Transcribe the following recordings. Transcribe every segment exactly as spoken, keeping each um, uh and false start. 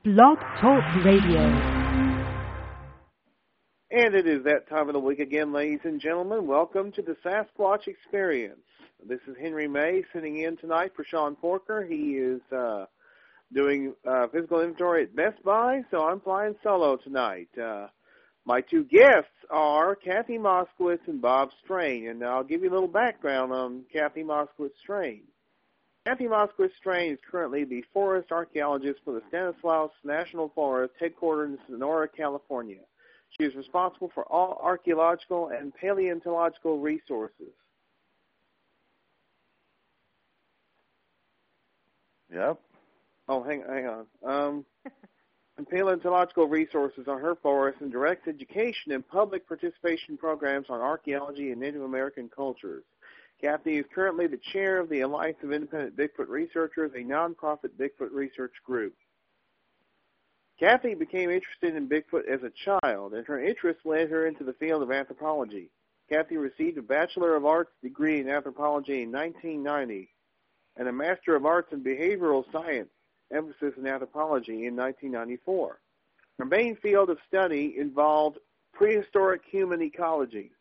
Blog Talk Radio. And it is that time of the week again, ladies and gentlemen. Welcome to the Sasquatch Experience. This is Henry May sitting in tonight for Sean Porker. He is uh, doing uh, physical inventory at Best Buy, so I'm flying solo tonight. Uh, my two guests are Kathy Moskowitz and Bob Strain, and I'll give you a little background on Kathy Moskowitz Strain. Kathy Moskowitz Strain is currently the forest archaeologist for the Stanislaus National Forest, headquartered in Sonora, California. She is responsible for all archaeological and paleontological resources. Yep. Oh, hang, hang on. Um, and paleontological resources on her forest and directs education and public participation programs on archaeology and Native American cultures. Kathy is currently the chair of the Alliance of Independent Bigfoot Researchers, a nonprofit Bigfoot research group. Kathy became interested in Bigfoot as a child, and her interest led her into the field of anthropology. Kathy received a Bachelor of Arts degree in anthropology in nineteen ninety and a Master of Arts in Behavioral Science, emphasis in anthropology, in nineteen ninety-four. Her main field of study involved prehistoric human ecology.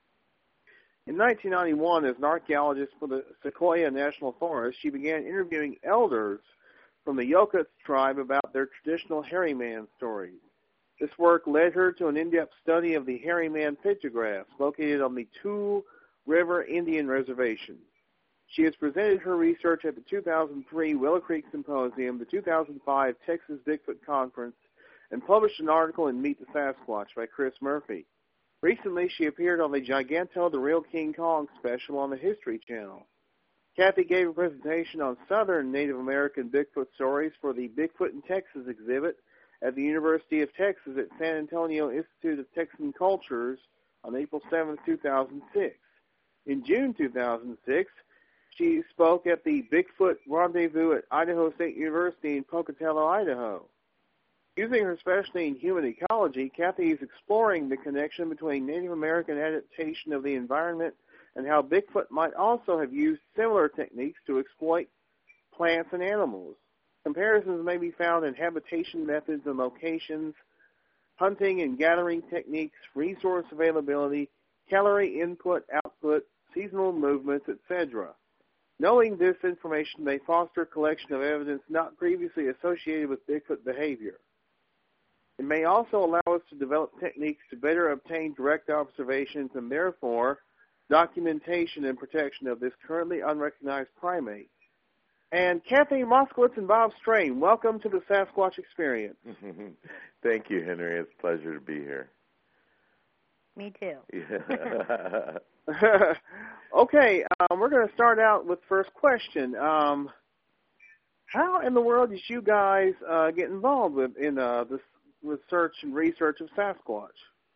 In nineteen ninety-one, as an archaeologist for the Sequoia National Forest, she began interviewing elders from the Yokuts tribe about their traditional hairy man stories. This work led her to an in-depth study of the hairy man pictographs located on the Two River Indian Reservation. She has presented her research at the two thousand three Willow Creek Symposium, the two thousand five Texas Bigfoot Conference, and published an article in Meet the Sasquatch by Chris Murphy. Recently, she appeared on the Giganto the Real King Kong special on the History Channel. Kathy gave a presentation on Southern Native American Bigfoot stories for the Bigfoot in Texas exhibit at the University of Texas at San Antonio Institute of Texan Cultures on April seventh, two thousand six. In June two thousand six, she spoke at the Bigfoot Rendezvous at Idaho State University in Pocatello, Idaho. Using her specialty in human ecology, Kathy is exploring the connection between Native American adaptation of the environment and how Bigfoot might also have used similar techniques to exploit plants and animals. Comparisons may be found in habitation methods and locations, hunting and gathering techniques, resource availability, calorie input, output, seasonal movements, et cetera. Knowing this information may foster a collection of evidence not previously associated with Bigfoot behavior. It may also allow us to develop techniques to better obtain direct observations and therefore documentation and protection of this currently unrecognized primate. And Kathy Moskowitz and Bob Strain, welcome to the Sasquatch Experience. Thank you, Henry. It's a pleasure to be here. Me too. Yeah. Okay, um, we're going to start out with the first question. Um, how in the world did you guys uh, get involved with in uh, this research and research of Sasquatch?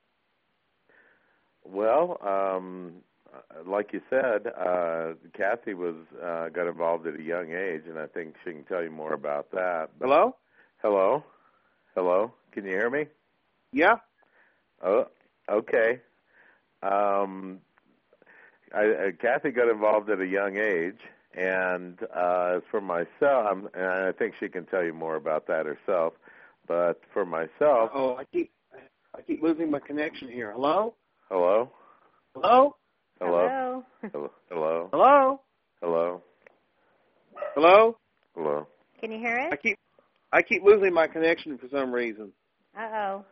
Well, um, like you said, uh, Kathy was uh, got involved at a young age, and I think she can tell you more about that. But Hello? Hello? Hello? Can you hear me? Yeah. Oh, okay. Um, I, uh, Kathy got involved at a young age, and uh, for myself, I'm, and I think she can tell you more about that herself. But for myself, oh, I keep I keep losing my connection here. Hello? Hello? Hello? Hello? Hello? Hello? Hello? Hello? Hello? Hello? Can you hear I us? keep I keep losing my connection for some reason. Uh-oh.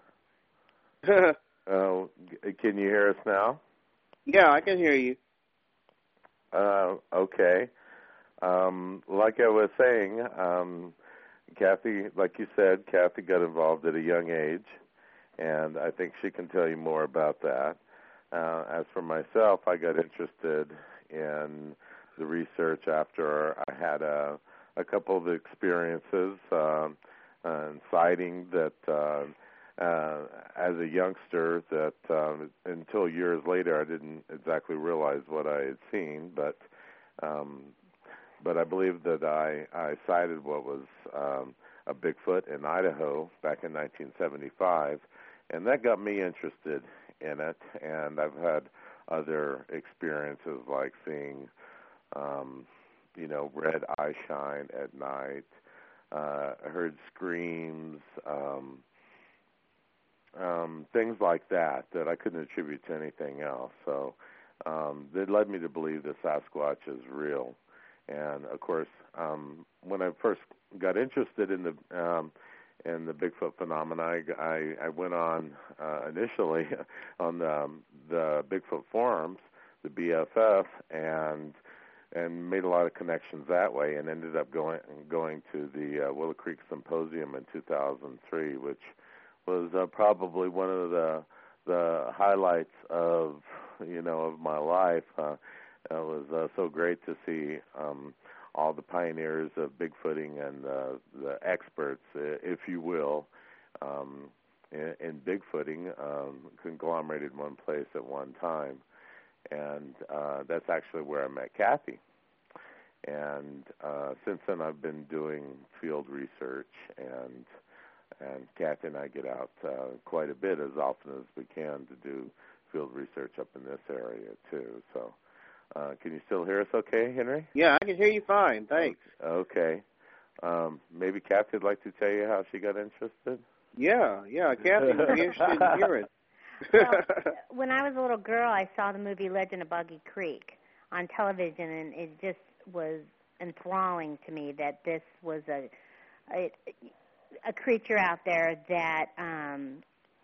Oh, can you hear us now? Yeah, I can hear you. Uh, okay. Um, like I was saying, um, Kathy, like you said, Kathy got involved at a young age, and I think she can tell you more about that. Uh, as for myself, I got interested in the research after I had a, a couple of experiences um, uh, citing that uh, uh, as a youngster that um, until years later I didn't exactly realize what I had seen, but um, but I believe that I, I cited what was um, a Bigfoot in Idaho back in nineteen seventy-five, and that got me interested in it, and I've had other experiences like seeing, um, you know, red eye shine at night, uh, heard screams, um, um, things like that that I couldn't attribute to anything else. So um, that led me to believe that Sasquatch is real. And of course, um, when I first got interested in the um, in the Bigfoot phenomena, I, I, I went on uh, initially on the, um, the Bigfoot forums, the B F F, and and made a lot of connections that way, and ended up going going to the uh, Willow Creek Symposium in two thousand three, which was uh, probably one of the the highlights of you know of my life. Uh, it was uh, so great to see um, all the pioneers of Bigfooting and uh, the experts, if you will, um, in, in Bigfooting, um, conglomerated in one place at one time. And uh, that's actually where I met Kathy. And uh, since then, I've been doing field research, and and Kathy and I get out uh, quite a bit as often as we can to do field research up in this area too. So, uh, can you still hear us okay, Henry? Yeah, I can hear you fine. Thanks. Okay. Um, maybe Kathy would like to tell you how she got interested? Yeah, yeah. Kathy would be interested in hearing. Well, when I was a little girl, I saw the movie Legend of Boggy Creek on television, and it just was enthralling to me that this was a a, a creature out there that um,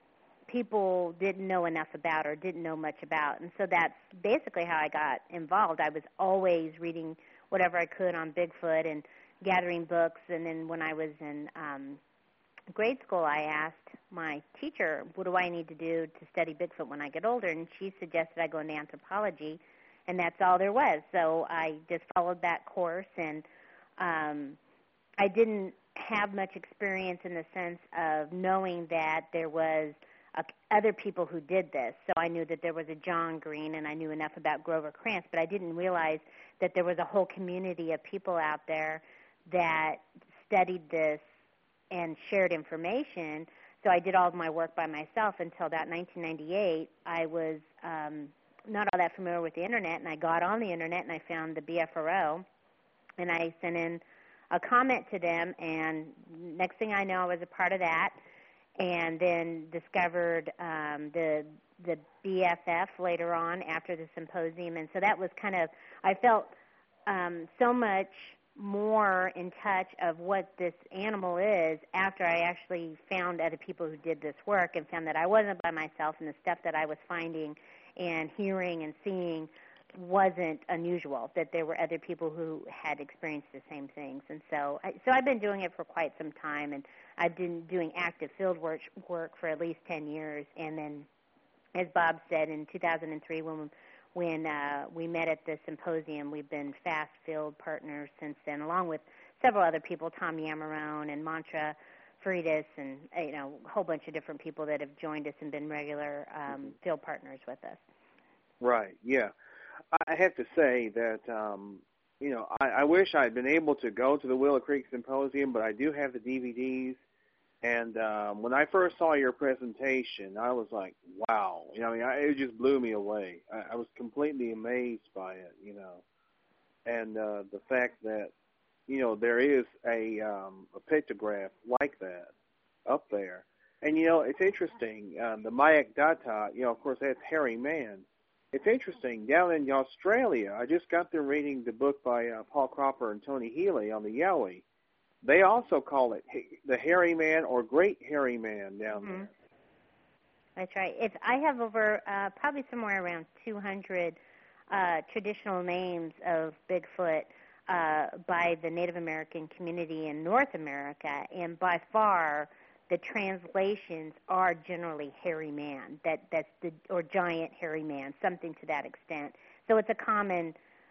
people didn't know enough about or didn't know much about. And so that's basically how I got involved. I was always reading whatever I could on Bigfoot and gathering books. And then when I was in um, grade school, I asked my teacher, what do I need to do to study Bigfoot when I get older? And she suggested I go into anthropology, and that's all there was. So I just followed that course, and um, I didn't have much experience in the sense of knowing that there was uh, other people who did this. So I knew that there was a John Green, and I knew enough about Grover Krantz, but I didn't realize that there was a whole community of people out there that studied this and shared information. So I did all of my work by myself until about nineteen ninety-eight. I was um, not all that familiar with the Internet, and I got on the Internet, and I found the B F R O, and I sent in a comment to them, and next thing I know, I was a part of that, and then discovered um, the the B F F later on after the symposium, and so that was kind of, I felt um, so much more in touch of what this animal is after I actually found other people who did this work and found that I wasn't by myself, and the stuff that I was finding and hearing and seeing wasn't unusual, that there were other people who had experienced the same things. And so I, so I've been doing it for quite some time, and I've been doing active field work, work for at least ten years. And then, as Bob said, in two thousand three, when when uh, we met at the symposium, we've been fast field partners since then, along with several other people, Tom Yamarone and Mantra Freitas, and you know, a whole bunch of different people that have joined us and been regular um, field partners with us. Right, yeah. I have to say that, um, you know, I, I wish I'd been able to go to the Willow Creek Symposium, but I do have the D V Ds. And um, when I first saw your presentation, I was like, wow. You know, I mean, I, it just blew me away. I, I was completely amazed by it, you know. And uh, the fact that, you know, there is a, um, a pictograph like that up there. And, you know, it's interesting. Uh, the Mayak Data, you know, of course, that's hairy man. It's interesting. Down in Australia, I just got through reading the book by uh, Paul Cropper and Tony Healy on the Yowie. They also call it the hairy man or great hairy man down mm-hmm. there. That's right. It's, I have over uh, probably somewhere around two hundred uh, traditional names of Bigfoot uh, by the Native American community in North America, and by far the translations are generally hairy man, that, that's the, or giant hairy man, something to that extent. So it's a common,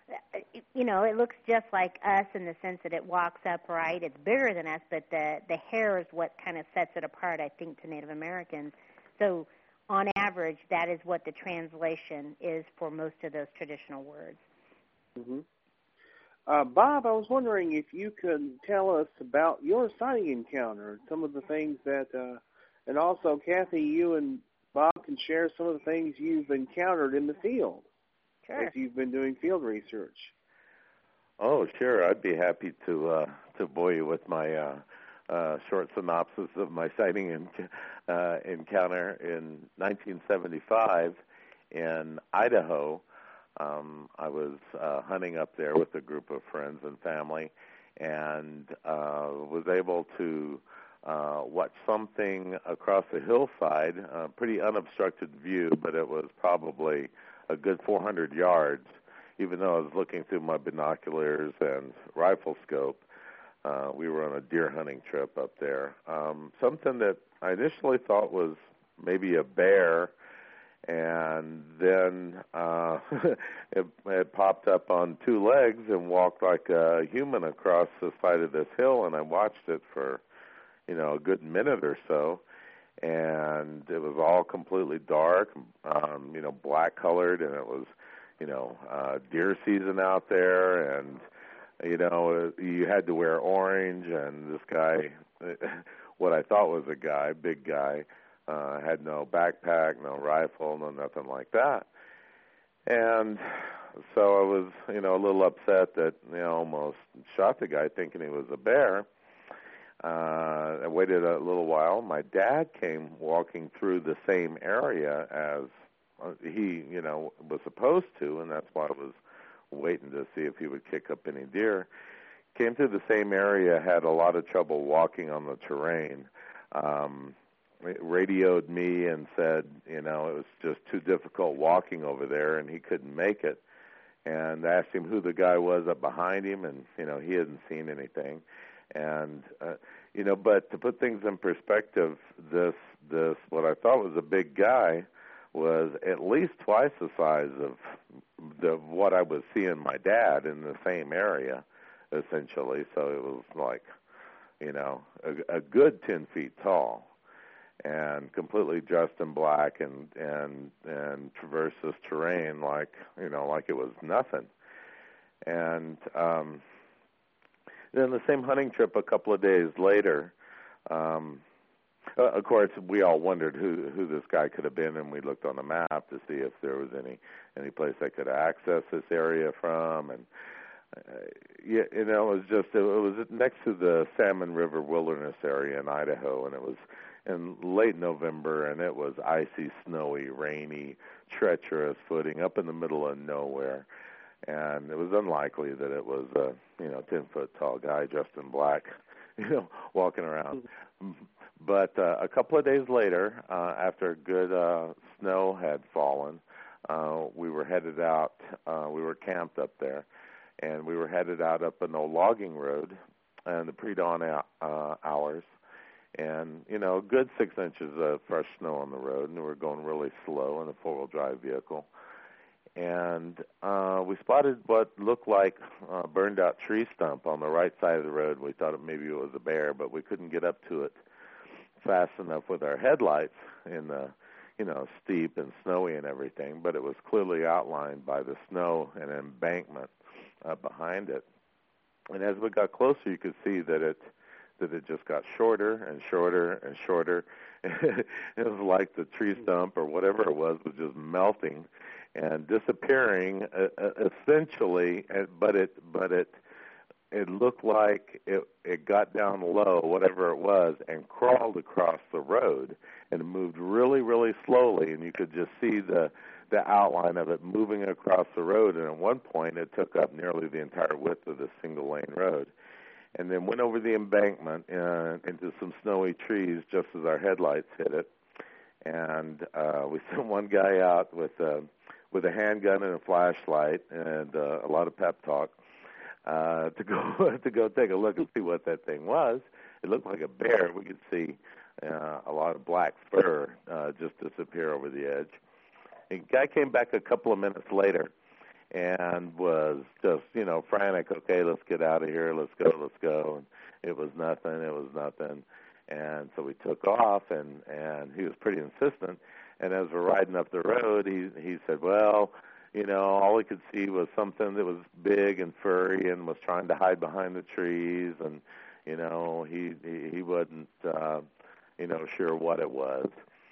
you know, it looks just like us in the sense that it walks upright. It's bigger than us, but the, the hair is what kind of sets it apart, I think, to Native Americans. So on average, that is what the translation is for most of those traditional words. Mm-hmm. Uh, Bob, I was wondering if you could tell us about your sighting encounter, some of the things that, uh, and also, Kathy, you and Bob can share some of the things you've encountered in the field. Sure. As you've been doing field research. Oh, sure. I'd be happy to uh, to bore you with my uh, uh, short synopsis of my sighting and uh, encounter in nineteen seventy-five in Idaho. Um, I was uh, hunting up there with a group of friends and family, and uh, was able to uh, watch something across the hillside, a pretty unobstructed view, but it was probably a good four hundred yards, even though I was looking through my binoculars and rifle scope. Uh, we were on a deer hunting trip up there. Um, something that I initially thought was maybe a bear, and then uh, it, it popped up on two legs and walked like a human across the side of this hill, and I watched it for, you know, a good minute or so, and it was all completely dark, um, you know, black-colored, and it was, you know, uh, deer season out there, and you know, you had to wear orange, and this guy, what I thought was a guy, big guy, uh, had no backpack, no rifle, no nothing like that. And so I was, you know, a little upset that, you know, almost shot the guy thinking he was a bear. Uh, I waited a little while. My dad came walking through the same area as he, you know, was supposed to, and that's why I was waiting to see if he would kick up any deer. Came through the same area, had a lot of trouble walking on the terrain. Um, radioed me and said, you know, it was just too difficult walking over there, and he couldn't make it. And asked him who the guy was up behind him, and, you know, he hadn't seen anything. And, uh, you know, but to put things in perspective, this, this, what I thought was a big guy was at least twice the size of the what I was seeing my dad in the same area, essentially. So it was like, you know, a, a good ten feet tall, and completely dressed in black, and and and traversed this terrain like, you know, like it was nothing. And um, then the same hunting trip a couple of days later. Um, Uh, of course, we all wondered who who this guy could have been, and we looked on the map to see if there was any any place I could access this area from. And uh, yeah, you know, it was just it was next to the Salmon River Wilderness area in Idaho, and it was in late November, and it was icy, snowy, rainy, treacherous footing up in the middle of nowhere. And it was unlikely that it was a you know ten foot tall guy dressed in black, you know, walking around. Mm-hmm. But uh, a couple of days later, uh, after good uh, snow had fallen, uh, we were headed out. Uh, we were camped up there, and we were headed out up an old logging road in the pre-dawn uh, hours. And, you know, a good six inches of fresh snow on the road, and we were going really slow in a four-wheel drive vehicle. And uh, we spotted what looked like a burned-out tree stump on the right side of the road. We thought it maybe it was a bear, but we couldn't get up to it fast enough with our headlights in the, you know, steep and snowy and everything, but it was clearly outlined by the snow and embankment uh, behind it. And as we got closer, you could see that it that it just got shorter and shorter and shorter. It was like the tree stump or whatever it was was just melting and disappearing, uh, essentially. But it but it. It looked like it, it got down low, whatever it was, and crawled across the road, and it moved really, really slowly, and you could just see the the outline of it moving across the road. And at one point, it took up nearly the entire width of this single-lane road, and then went over the embankment uh, into some snowy trees just as our headlights hit it. And uh, we sent one guy out with a, with a handgun and a flashlight and uh, a lot of pep talk. Uh, to go to go take a look and see what that thing was. It looked like a bear. We could see uh, a lot of black fur uh, just disappear over the edge. The guy came back a couple of minutes later and was just, you know, frantic. Okay, let's get out of here. Let's go. Let's go. And it was nothing. It was nothing. And so we took off, and, and he was pretty insistent. And as we're riding up the road, he he said, well, you know, all he could see was something that was big and furry and was trying to hide behind the trees, and, you know, he he, he wasn't, uh, you know, sure what it was.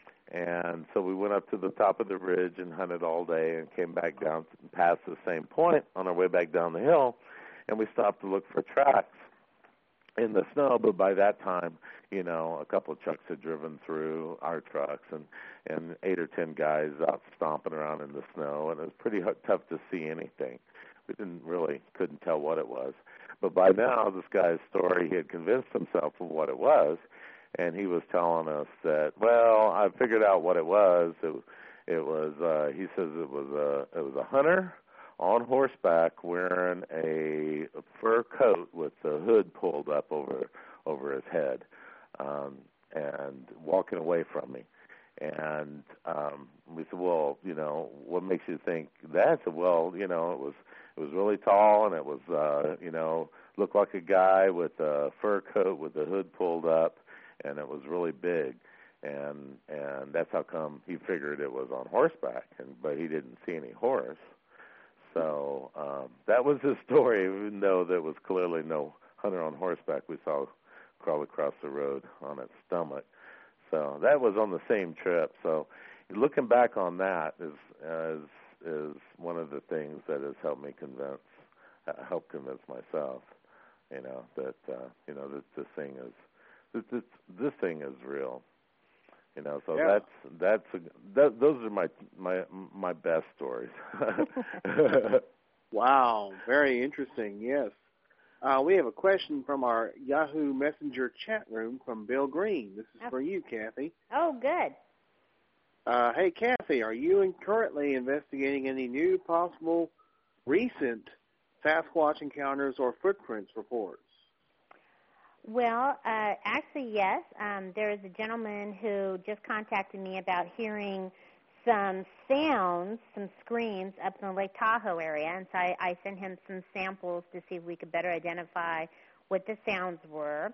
And so we went up to the top of the ridge and hunted all day and came back down past the same point on our way back down the hill, and we stopped to look for tracks. in the snow, but by that time, you know, a couple of trucks had driven through our trucks, and and eight or ten guys out stomping around in the snow, and it was pretty h- tough to see anything. We didn't really couldn't tell what it was, but by now, this guy's story, he had convinced himself of what it was, and he was telling us that, well, I figured out what it was. It, it was, uh, he says it was a it was a hunter on horseback wearing a fur coat with the hood pulled up over over his head, um, and walking away from me. And um, we said, well, you know, what makes you think that? I said, well, you know, it was it was really tall, and it was, uh, you know, looked like a guy with a fur coat with the hood pulled up, and it was really big. And and that's how come he figured it was on horseback, and but he didn't see any horse. So um, that was his story, even though there was clearly no hunter on horseback we saw crawl across the road on its stomach. So that was on the same trip. So looking back on that is is, is one of the things that has helped me convince, uh, help convince myself, you know, that uh, you know that this thing is this this, this thing is real. You know, so yeah. that's that's a, that, those are my my my best stories. Wow, very interesting. Yes, uh, we have a question from our Yahoo Messenger chat room from Bill Green. This is oh. for you, Kathy. Oh, good. Uh, hey, Kathy, are you in currently investigating any new possible recent Sasquatch encounters or footprints reports? Well, uh, actually, yes. Um, there is a gentleman who just contacted me about hearing some sounds, some screams up in the Lake Tahoe area, and so I, I sent him some samples to see if we could better identify what the sounds were.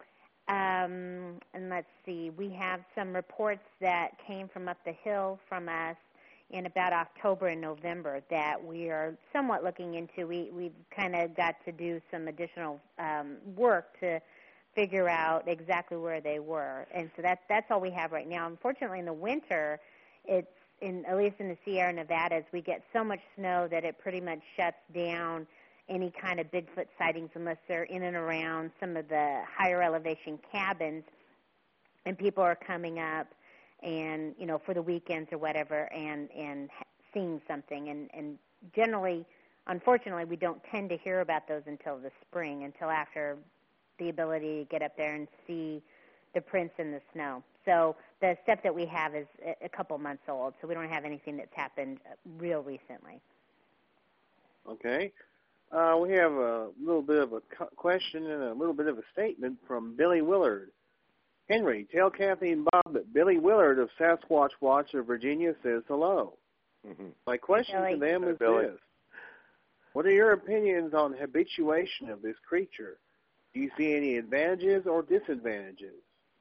Um, and let's see, we have some reports that came from up the hill from us in about October and November that we are somewhat looking into. We, we've kind of got to do some additional um, work to figure out exactly where they were. And so that, that's all we have right now. Unfortunately, in the winter, it's in, at least in the Sierra Nevadas, we get so much snow that it pretty much shuts down any kind of Bigfoot sightings unless they're in and around some of the higher elevation cabins and people are coming up and, you know, for the weekends or whatever and, and seeing something. And, and generally, unfortunately, we don't tend to hear about those until the spring, until after the ability to get up there and see the prints in the snow. So the stuff that we have is a couple months old, so we don't have anything that's happened real recently. Okay. Uh, we have a little bit of a question and a little bit of a statement from Billy Willard. Henry, tell Kathy and Bob that Billy Willard of Sasquatch Watch of Virginia says hello. Mm-hmm. My question Billy. to them is Billy. this. What are your opinions on habituation of this creature? Do you see any advantages or disadvantages?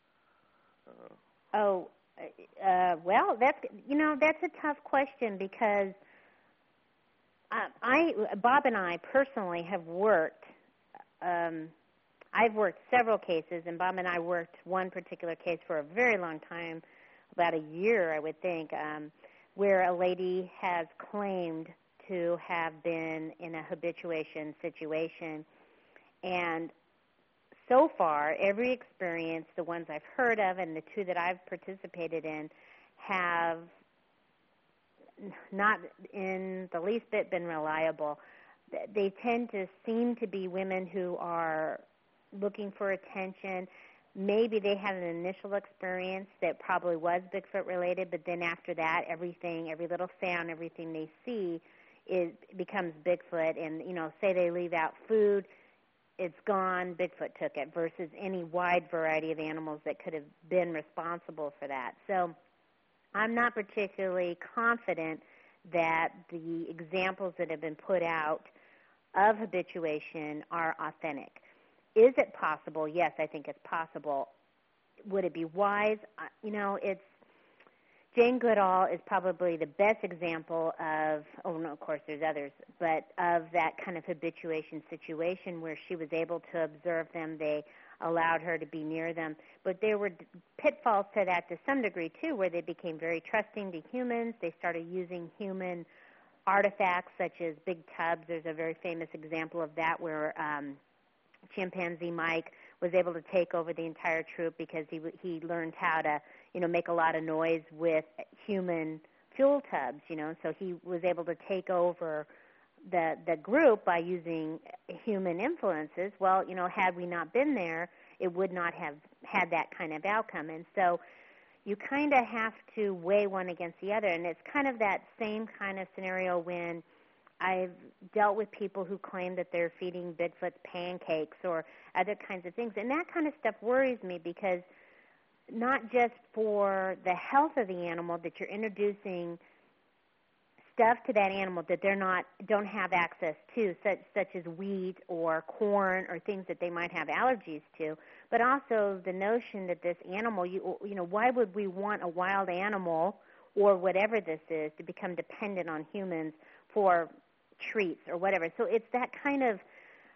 Uh, oh, uh, well, that's you know that's a tough question because I, I Bob and I personally have worked. Um, I've worked several cases, and Bob and I worked one particular case for a very long time, about a year, I would think, um, where a lady has claimed to have been in a habituation situation, and so far, every experience, the ones I've heard of and the two that I've participated in, have not in the least bit been reliable. They tend to seem to be women who are looking for attention. Maybe they had an initial experience that probably was Bigfoot related, but then after that, everything, every little sound, everything they see is becomes Bigfoot. And, you know, say they leave out food, it's gone, Bigfoot took it, versus any wide variety of animals that could have been responsible for that. So I'm not particularly confident that the examples that have been put out of habituation are authentic. Is it possible? Yes, I think it's possible. Would it be wise? Uh, you know, it's Jane Goodall is probably the best example of, oh, no, of course there's others, but of that kind of habituation situation where she was able to observe them. They allowed her to be near them. But there were pitfalls to that to some degree, too, where they became very trusting to humans. They started using human artifacts such as big tubs. There's a very famous example of that where um, chimpanzee Mike was able to take over the entire troop because he he learned how to, you know, make a lot of noise with human fuel tubs, you know, so he was able to take over the the group by using human influences. Well, you know, had we not been there, it would not have had that kind of outcome. And so you kind of have to weigh one against the other, and it's kind of that same kind of scenario when I've dealt with people who claim that they're feeding Bigfoot pancakes or other kinds of things, and that kind of stuff worries me because not just for the health of the animal that you're introducing stuff to that animal that they're not don't have access to, such such as wheat or corn or things that they might have allergies to, but also the notion that this animal, you you know, why would we want a wild animal or whatever this is to become dependent on humans for treats or whatever? So it's that kind of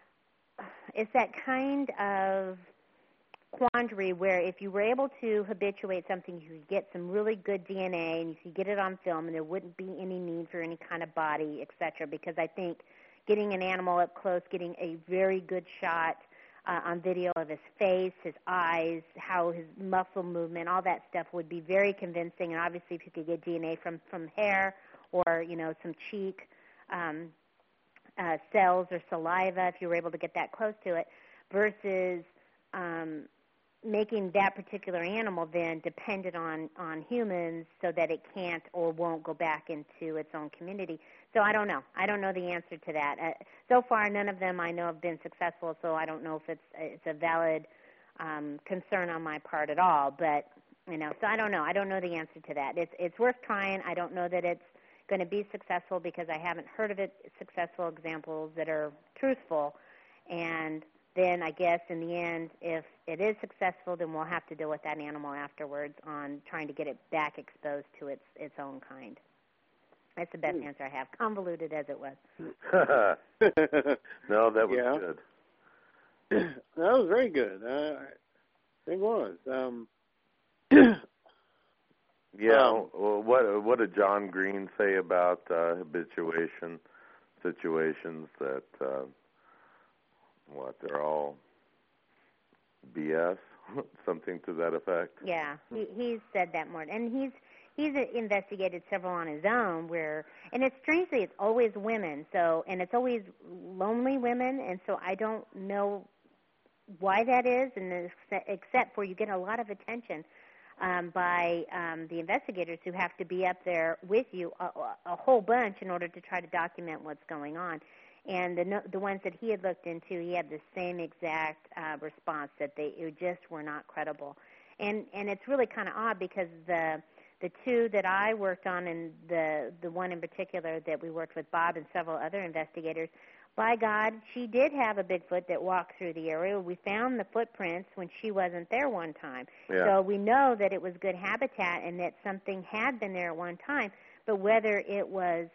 it's that kind of quandary where if you were able to habituate something, you could get some really good D N A and you could get it on film and there wouldn't be any need for any kind of body, et cetera, because I think getting an animal up close, getting a very good shot uh, on video of his face, his eyes, how his muscle movement, all that stuff would be very convincing. And obviously if you could get D N A from, from hair or, you know, some cheek um, uh, cells or saliva, if you were able to get that close to it, versus um, making that particular animal then dependent on, on humans so that it can't or won't go back into its own community. So I don't know. I don't know the answer to that. Uh, so far, none of them I know have been successful, so I don't know if it's it's a valid um, concern on my part at all. But, you know, so I don't know. I don't know the answer to that. It's, it's worth trying. I don't know that it's going to be successful because I haven't heard of it, successful examples that are truthful. And then I guess in the end, if it is successful, then we'll have to deal with that animal afterwards on trying to get it back exposed to its its own kind. That's the best mm. answer I have, convoluted as it was. No, that was yeah. good. That was very good. Uh, I think it was. Um, yeah, um, well, what, what did John Green say about uh, habituation situations that... Uh, What, they're all B S, something to that effect? Yeah, he, he's said that more. And he's he's investigated several on his own where, and it's strangely, it's always women, so, and it's always lonely women, and so I don't know why that is, and except for you get a lot of attention um, by um, the investigators who have to be up there with you a, a whole bunch in order to try to document what's going on. And the the ones that he had looked into, he had the same exact uh, response, that they it just were not credible. And and it's really kind of odd because the the two that I worked on, and the the one in particular that we worked with Bob and several other investigators, by God, she did have a Bigfoot that walked through the area. We found the footprints when she wasn't there one time. Yeah. So we know that it was good habitat and that something had been there at one time. But whether it was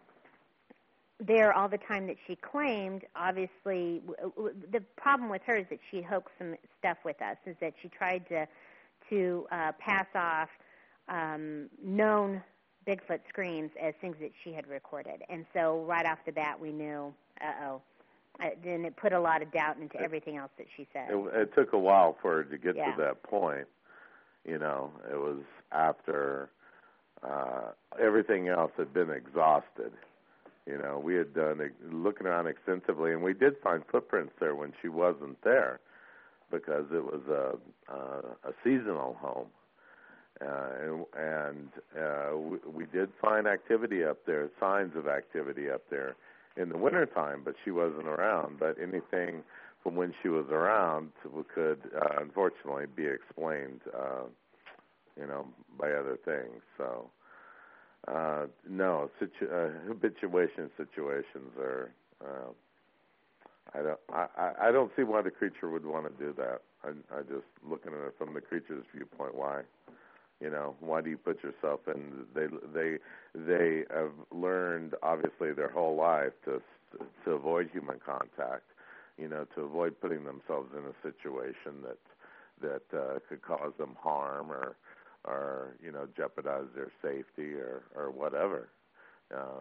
there all the time that she claimed, obviously, w- w- the problem with her is that she hoaxed some stuff with us, is that she tried to to uh, pass off um, known Bigfoot screams as things that she had recorded. And so right off the bat, we knew, uh-oh. Uh, then it put a lot of doubt into everything else that she said. It, it took a while for her to get yeah. to that point. You know, it was after uh, everything else had been exhausted. You know, we had done looking around extensively, and we did find footprints there when she wasn't there because it was a, a, a seasonal home. Uh, and and uh, we, we did find activity up there, signs of activity up there in the wintertime, but she wasn't around. But anything from when she was around could, uh, unfortunately, be explained, uh, you know, by other things. So... Uh, no, situ- uh, habituation situations are. Uh, I don't. I, I don't see why the creature would want to do that. I, I just looking at it from the creature's viewpoint. Why, you know, why do you put yourself in? They they they have learned obviously their whole life to to avoid human contact. You know, to avoid putting themselves in a situation that that uh, could cause them harm or. or, you know, jeopardize their safety or, or whatever. Uh,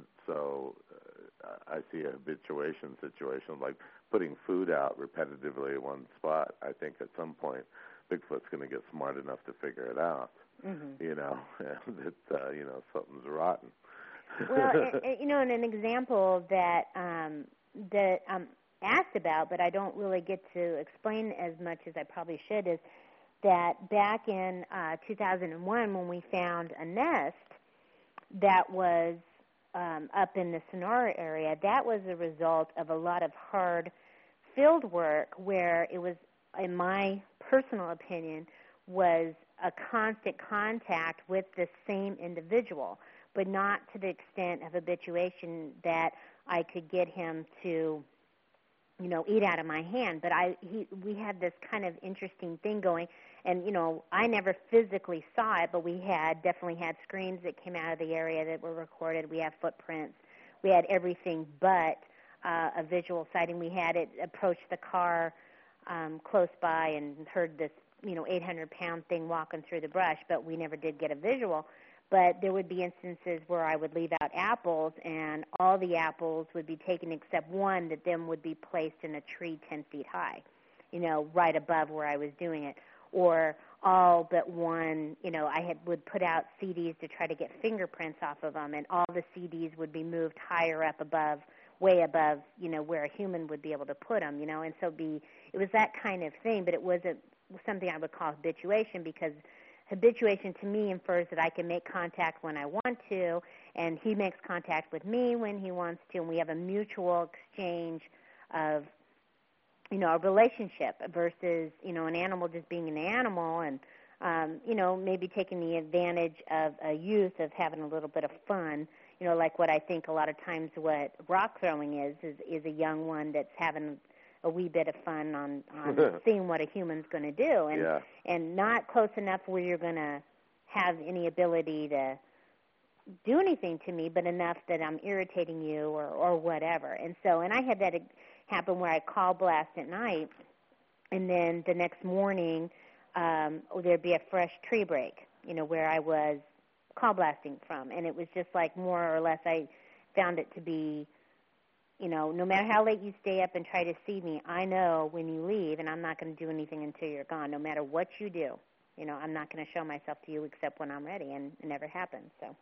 so uh, I see a habituation situation like putting food out repetitively in one spot. I think at some point Bigfoot's going to get smart enough to figure it out. Mm-hmm. You know, that uh, you know something's rotten. Well, and, and, you know, and an example that um, that I'm asked about, but I don't really get to explain as much as I probably should, is that back in uh, two thousand one, when we found a nest that was um, up in the Sonora area, that was a result of a lot of hard field work where it was, in my personal opinion, was a constant contact with the same individual, but not to the extent of habituation that I could get him to, you know, eat out of my hand. But I, he, we had this kind of interesting thing going, and, you know, I never physically saw it, but we had definitely had screams that came out of the area that were recorded. We have footprints. We had everything but uh, a visual sighting. We had it approach the car um, close by and heard this, you know, eight hundred pound thing walking through the brush, but we never did get a visual. But there would be instances where I would leave out apples, and all the apples would be taken except one that then would be placed in a tree ten feet high, you know, right above where I was doing it. Or all but one, you know, I had would put out C Ds to try to get fingerprints off of them, and all the C Ds would be moved higher up above, way above, you know, where a human would be able to put them, you know. And so be it was that kind of thing, but it wasn't something I would call habituation, because habituation to me infers that I can make contact when I want to, and he makes contact with me when he wants to, and we have a mutual exchange of, you know, a relationship versus, you know, an animal just being an animal and, um, you know, maybe taking the advantage of a youth of having a little bit of fun, you know, like what I think a lot of times what rock throwing is, is, is a young one that's having a wee bit of fun on, on seeing what a human's going to do, and yeah. and not close enough where you're going to have any ability to do anything to me, but enough that I'm irritating you or, or whatever. And so, and I had that happen where I call blast at night, and then the next morning um, there'd be a fresh tree break, you know, where I was call blasting from, and it was just like more or less I found it to be, you know, no matter how late you stay up and try to see me, I know when you leave, and I'm not going to do anything until you're gone. No matter what you do, you know, I'm not going to show myself to you except when I'm ready, and it never happens. So.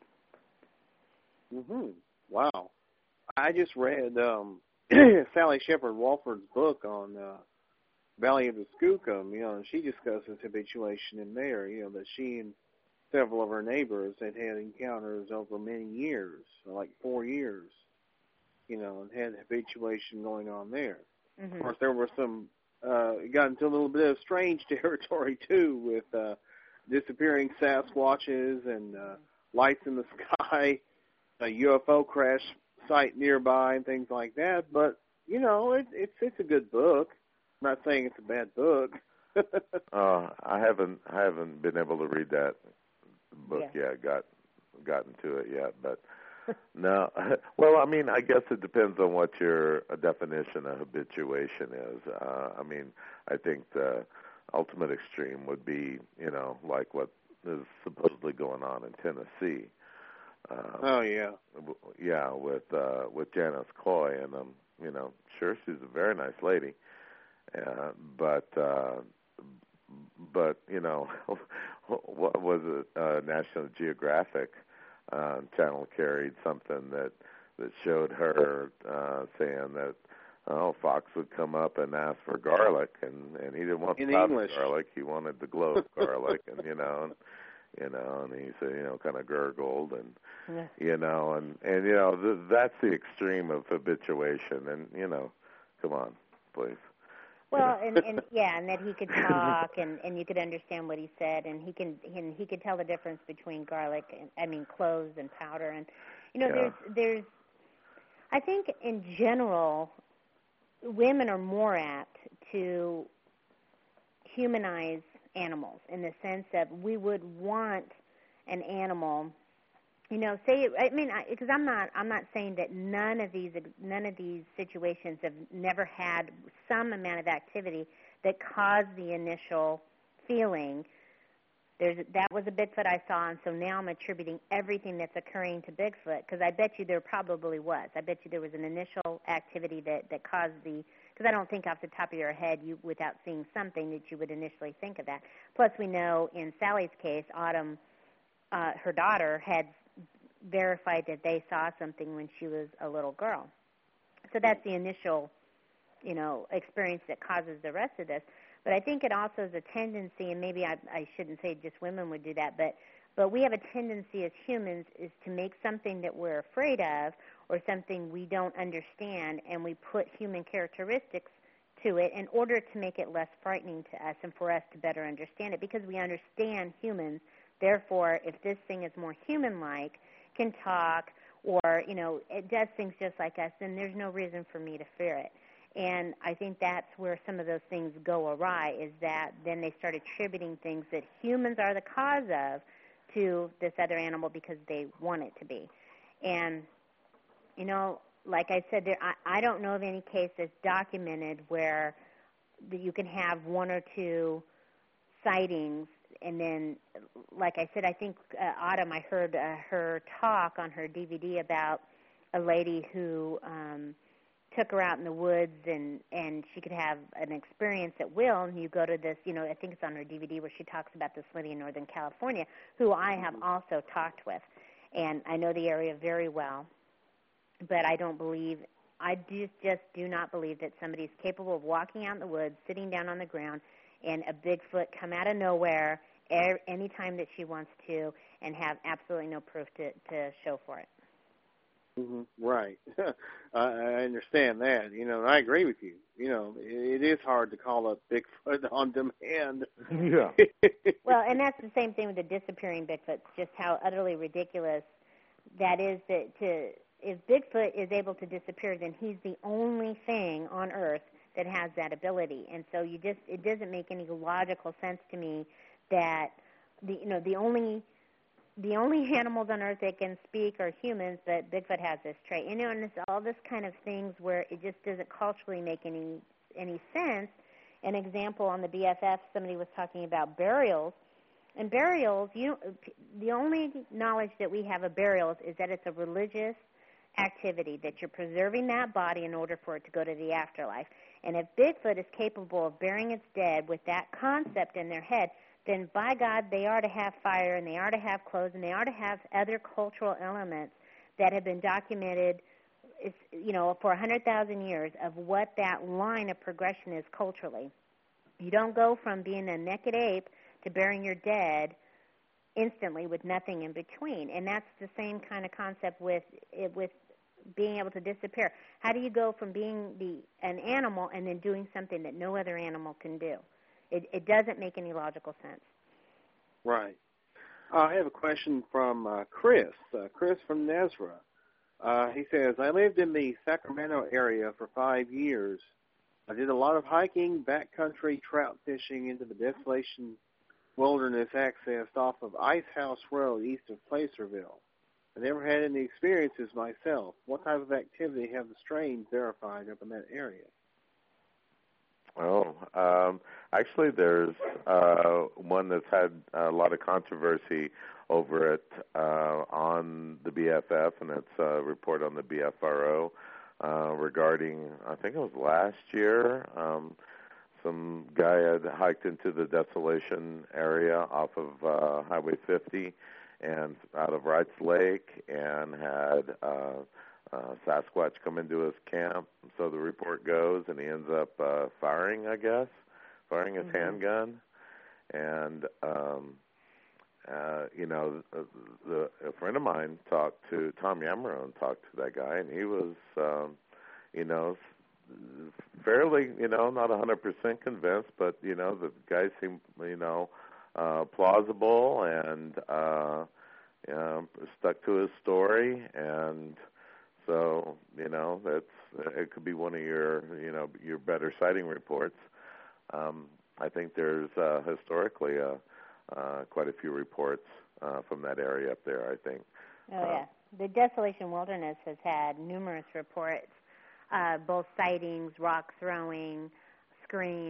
Mhm. Wow. I just read um, Sally Shepard Walford's book on uh, Valley of the Skookum. You know, and she discusses habituation in there. You know, that she and several of her neighbors had had encounters over many years, like four years. You know, and had habituation going on there. Mm-hmm. Of course, there were some, uh, it got into a little bit of strange territory, too, with uh, disappearing Sasquatches and uh, lights in the sky, a U F O crash site nearby, and things like that. But, you know, it, it's it's a good book. I'm not saying it's a bad book. uh, I haven't I haven't been able to read that book yeah. yet, got gotten to it yet, but... No, well, I mean, I guess it depends on what your definition of habituation is. Uh, I mean, I think the ultimate extreme would be, you know, like what is supposedly going on in Tennessee. Uh, oh yeah, w- yeah, with uh, with Janice Coy, and um, you know, sure, she's a very nice lady, uh, but uh, but you know, what was it? Uh, National Geographic. Uh, channel carried something that that showed her uh, saying that oh, Fox would come up and ask for garlic, and and he didn't want in the powdered English garlic, he wanted the glove garlic, and you know, and, you know, and he said, you know, kind of gurgled, and yeah. you know, and and you know, th- that's the extreme of habituation, and you know, come on, please. Well, and, and yeah, and that he could talk, and, and you could understand what he said, and he can and he could tell the difference between garlic, and I mean cloves and powder, and you know, yeah. there's there's, I think in general, women are more apt to humanize animals in the sense of we would want an animal. You know, say I mean, because I'm not, I'm not saying that none of these, none of these situations have never had some amount of activity that caused the initial feeling. There's that was a Bigfoot I saw, and so now I'm attributing everything that's occurring to Bigfoot, because I bet you there probably was. I bet you there was an initial activity that, that caused the, because I don't think off the top of your head, you without seeing something, that you would initially think of that. Plus, we know in Sally's case, Autumn, uh, her daughter, had verified that they saw something when she was a little girl. So that's the initial, you know, experience that causes the rest of this. But I think it also is a tendency, and maybe I, I shouldn't say just women would do that, but, but we have a tendency as humans is to make something that we're afraid of or something we don't understand, and we put human characteristics to it in order to make it less frightening to us and for us to better understand it, because we understand humans. Therefore, if this thing is more human-like, can talk, or, you know, it does things just like us, then there's no reason for me to fear it. And I think that's where some of those things go awry, is that then they start attributing things that humans are the cause of to this other animal because they want it to be. And, you know, like I said, there, I, I don't know of any case that's documented where you can have one or two sightings, and then, like I said, I think uh, Autumn, I heard uh, her talk on her D V D about a lady who um, took her out in the woods, and, and she could have an experience at will, and you go to this, you know, I think it's on her D V D where she talks about this lady in Northern California who I have also talked with, and I know the area very well, but I don't believe, I just, just do not believe that somebody's capable of walking out in the woods, sitting down on the ground, and a Bigfoot come out of nowhere er, any time that she wants to and have absolutely no proof to, to show for it. Mm-hmm. Right. I, I understand that. You know, and I agree with you. You know, it, it is hard to call up Bigfoot on demand. Yeah. Well, and that's the same thing with the disappearing Bigfoots, just how utterly ridiculous that is. That to if Bigfoot is able to disappear, then he's the only thing on Earth that has that ability. And so you just, it doesn't make any logical sense to me that the, you know, the only the only animals on Earth that can speak are humans, but Bigfoot has this trait. You know, and it's all this kind of things where it just doesn't culturally make any any sense. An example on the B F F, somebody was talking about burials. And burials, you the only knowledge that we have of burials is that it's a religious activity, that you're preserving that body in order for it to go to the afterlife. And if Bigfoot is capable of burying its dead with that concept in their head, then by God, they are to have fire, and they are to have clothes, and they are to have other cultural elements that have been documented, you know, for one hundred thousand years of what that line of progression is culturally. You don't go from being a naked ape to burying your dead instantly with nothing in between. And that's the same kind of concept with with being able to disappear. How do you go from being the an animal and then doing something that no other animal can do? It, it doesn't make any logical sense. Right. Uh, I have a question from uh, Chris. Uh, Chris from Nezra. Uh, he says, I lived in the Sacramento area for five years. I did a lot of hiking, backcountry trout fishing into the Desolation Wilderness accessed off of Ice House Road east of Placerville. I never had any experiences myself. What type of activity have the strains verified up in that area? Oh, um, actually, there's uh, one that's had a lot of controversy over it uh, on the B F F, and it's a report on the B F R O uh, regarding, I think it was last year, um, some guy had hiked into the Desolation area off of uh, Highway fifty and out of Wrights Lake, and had uh, uh, Sasquatch come into his camp. So the report goes, and he ends up uh, firing, I guess, firing his mm-hmm. handgun. And, um, uh, you know, the, the, a friend of mine talked to Tom Yamaro and talked to that guy, and he was, um, you know, fairly, you know, not one hundred percent convinced, but, you know, the guy seemed, you know, uh, plausible and uh, you know, stuck to his story. And so, you know, that's it could be one of your, you know, your better sighting reports. Um, I think there's uh, historically uh, uh, quite a few reports uh, from that area up there, I think. Oh, yeah. The Desolation Wilderness has had numerous reports, uh, both sightings, rock throwing, screams,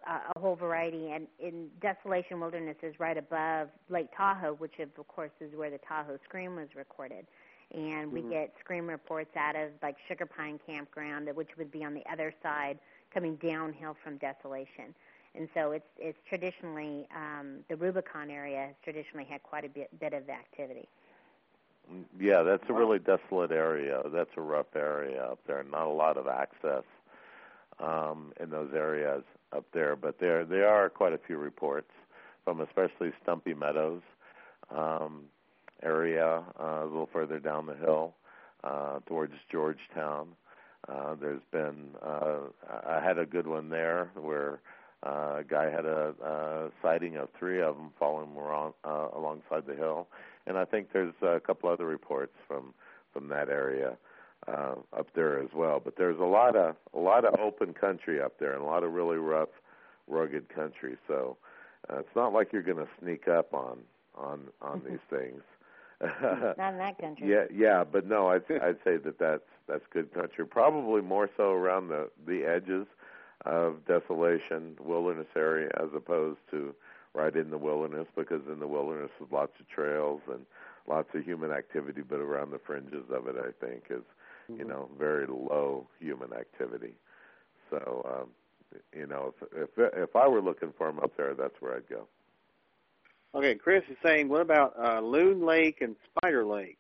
uh, a whole variety. And in Desolation Wilderness is right above Lake Tahoe, which of course is where the Tahoe Scream was recorded. And we mm-hmm. get scream reports out of like Sugar Pine Campground, which would be on the other side, coming downhill from Desolation. And so it's it's traditionally um, the Rubicon area has traditionally had quite a bit, bit of activity. Yeah, that's a really desolate area. That's a rough area up there. Not a lot of access um, in those areas up there, but there there are quite a few reports from especially Stumpy Meadows um, area, uh, a little further down the hill uh, towards Georgetown. Uh, there's been uh, I had a good one there where uh, a guy had a, a sighting of three of them following around, uh, alongside the hill. And I think there's a couple other reports from, from that area uh, up there as well. But there's a lot of a lot of open country up there and a lot of really rough, rugged country. So uh, it's not like you're going to sneak up on on on these things. Not in that country. Yeah, yeah, but no, I'd I'd say that that's that's good country. Probably more so around the the edges of Desolation Wilderness area as opposed to right in the wilderness, because in the wilderness there's lots of trails and lots of human activity, but around the fringes of it, I think, is, you know, very low human activity. So, um, you know, if, if if I were looking for them up there, that's where I'd go. Okay, Chris is saying, what about uh, Loon Lake and Spider Lake?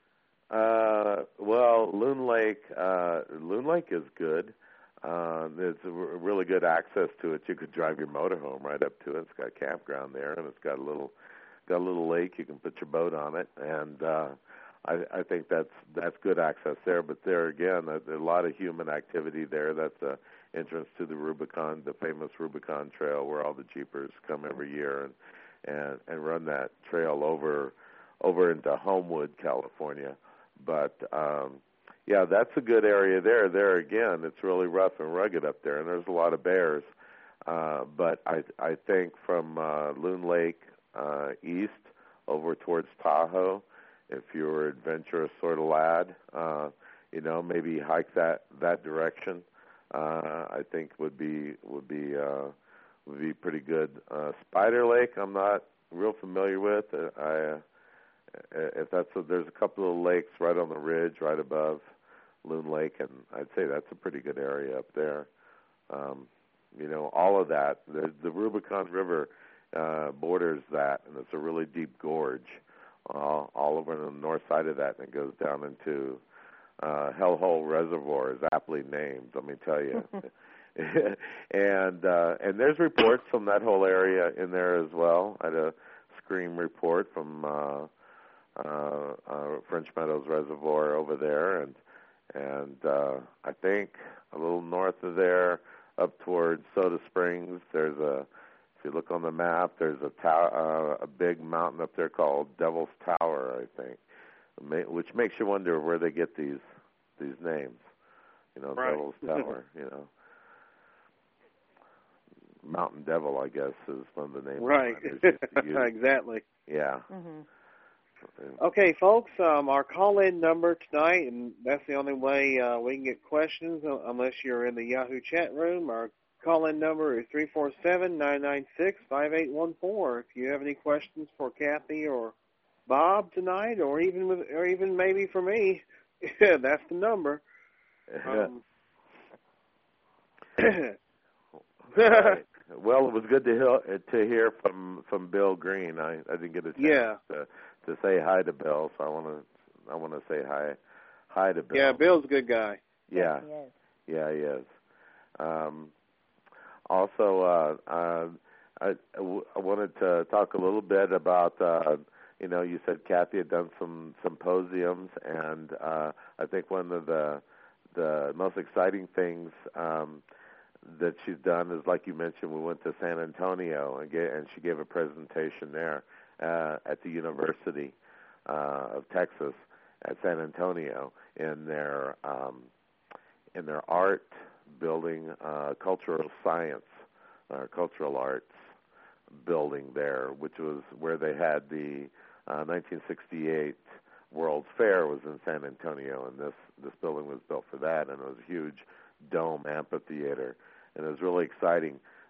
Uh, well, Loon Lake, uh, Loon Lake is good. Uh, there's a r- really good access to it. You could drive your motorhome right up to it. It's got a campground there, and it's got a little got a little lake. You can put your boat on it, and uh, I, I think that's that's good access there. But there again, there's a lot of human activity there. That's the entrance to the Rubicon, the famous Rubicon Trail, where all the jeepers come every year and and, and run that trail over over into Homewood, California. But um, yeah, that's a good area there. There again, it's really rough and rugged up there, and there's a lot of bears. Uh, but I I think from uh, Loon Lake uh, east over towards Tahoe, if you're an adventurous sort of lad, uh, you know, maybe hike that that direction. Uh, I think would be would be uh, would be pretty good. Uh, Spider Lake, I'm not real familiar with. Uh, I uh, if that's a, there's a couple of lakes right on the ridge, right above Loon Lake, and I'd say that's a pretty good area up there. Um, you know, all of that. The, the Rubicon River uh, borders that, and it's a really deep gorge all, all over on the north side of that, and it goes down into uh, Hellhole Reservoir, is aptly named, let me tell you. and uh, and there's reports from that whole area in there as well. I had a scream report from uh, uh, uh, French Meadows Reservoir over there, and and uh, I think a little north of there, up towards Soda Springs, there's a, if you look on the map, there's a tower, uh, a big mountain up there called Devil's Tower, I think, which makes you wonder where they get these these names. You know, right. Devil's Tower, you know. Mountain Devil, I guess, is one of the names. Right, exactly. Yeah. Mm-hmm. Okay, folks, um, our call-in number tonight, and that's the only way uh, we can get questions uh, unless you're in the Yahoo chat room. Our call-in number is three four seven, nine nine six, five eight one four. If you have any questions for Kathy or Bob tonight, or even with, or even maybe for me, that's the number. Um, right. Well, it was good to hear, to hear from, from Bill Green. I, I didn't get a chance yeah. to to say hi to Bill, so I want to I want to say hi hi to Bill. Yeah, Bill's a good guy. Yeah, Yes, he is. yeah, he is. Um, also, uh, uh, I, I wanted to talk a little bit about. Uh, you know, you said Kathy had done some symposiums, and uh, I think one of the the most exciting things um, that she's done is, like you mentioned, we went to San Antonio and, get, and she gave a presentation there uh, at the University uh, of Texas at San Antonio in their um, in their art building, uh, cultural science, or cultural arts building there, which was where they had the uh, nineteen sixty-eight World's Fair was in San Antonio, and this this building was built for that, and it was a huge dome amphitheater. And it was really exciting.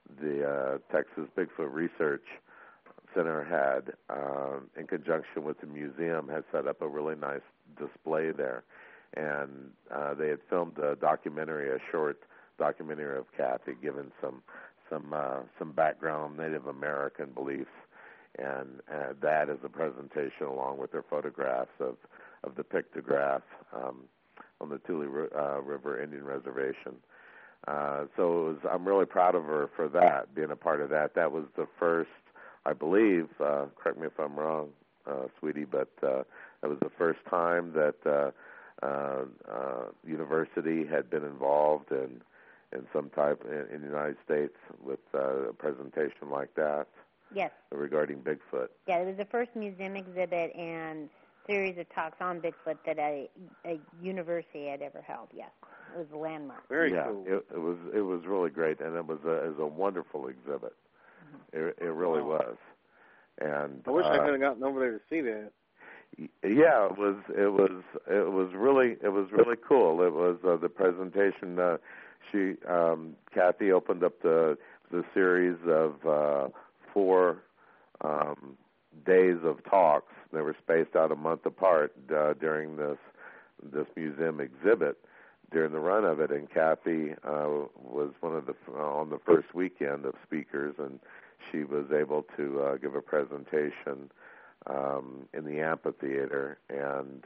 the uh, Texas Bigfoot Research Center had, um, in conjunction with the museum, had set up a really nice display there. And uh, they had filmed a documentary, a short documentary of Kathy, given some some uh, some background on Native American beliefs, and uh, that as a presentation along with their photographs of, of the pictograph um, on the Tule uh, River Indian Reservation. Uh, so it was, I'm really proud of her for that, being a part of that. That was the first, I believe, uh, correct me if I'm wrong, uh, sweetie, but uh, that was the first time that uh, uh, uh, university had been involved in, in some type in, in the United States with uh, a presentation like that. Yes. Regarding Bigfoot. Yeah, it was the first museum exhibit and series of talks on Bigfoot that a, a university had ever held. Yes, it was a landmark. Very yeah, cool. It, it was it was really great, and it was a, it was a wonderful exhibit. Mm-hmm. It, it really wow. was. And I wish uh, I could have gotten over there to see that. Yeah, it was it was it was really it was really cool. It was uh, the presentation. Uh, she um, Kathy opened up the the series of uh, four um, days of talks. They were spaced out a month apart uh, during this this museum exhibit during the run of it. And Kathy uh, was one of the uh, on the first weekend of speakers, and she was able to uh, give a presentation um, in the amphitheater, and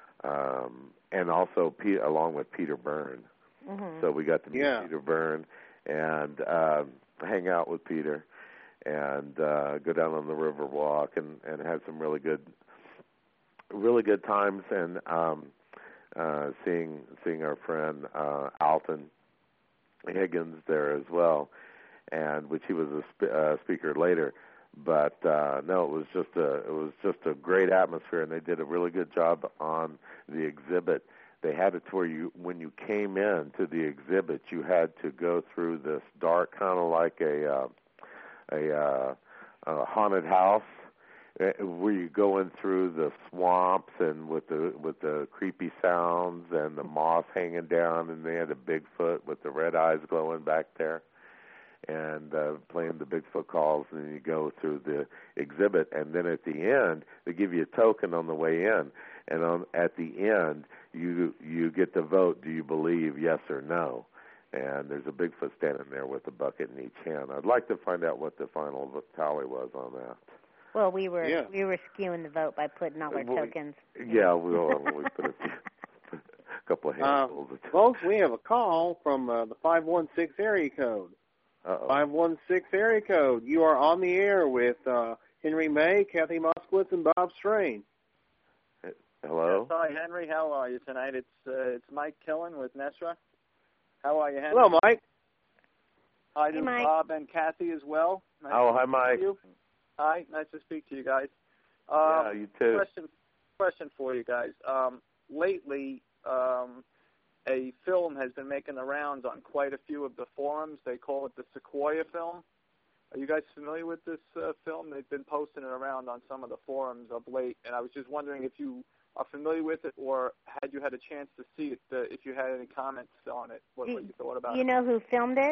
um, and also P- along with Peter Byrne. Mm-hmm. So we got to meet yeah. Peter Byrne and uh, hang out with Peter, and uh, go down on the river walk, and, and had some really good, really good times, and um, uh, seeing seeing our friend uh, Alton Higgins there as well, and which he was a sp- uh, speaker later. But uh, no, it was just a it was just a great atmosphere, and they did a really good job on the exhibit. They had it to where you, when you came in to the exhibit, you had to go through this dark, kind of like a uh, a, uh, a haunted house, where you go in through the swamps and with the with the creepy sounds and the moss hanging down, and they had a Bigfoot with the red eyes glowing back there, and uh, playing the Bigfoot calls, and then you go through the exhibit, and then at the end they give you a token on the way in, and on at the end you you get to vote. Do you believe yes or no? And there's a Bigfoot standing there with a bucket in each hand. I'd like to find out what the final tally was on that. Well, we were yeah. we were skewing the vote by putting all our well, tokens. Yeah, we we put a, few, a couple of handfuls. Uh, folks, we have a call from uh, the five one six area code. Uh-oh. five one six area code. You are on the air with uh, Henry May, Kathy Moskowitz, and Bob Strain. Hello. Yes, hi, Henry. How are you tonight? It's uh, it's Mike Killen with Nesra. How are you, Henry? Hello, Mike. Hi hey, to Mike. Bob and Kathy as well. Nice oh, to hi, Mike. You. Hi, nice to speak to you guys. Um, yeah, you too. Question, question for you guys. Um, lately, um, a film has been making the rounds on quite a few of the forums. They call it the Sequoia film. Are you guys familiar with this uh, film? They've been posting it around on some of the forums of late, and I was just wondering if you are familiar with it, or had you had a chance to see it, uh, if you had any comments on it, what, do, what you thought about do you it. you know who filmed it?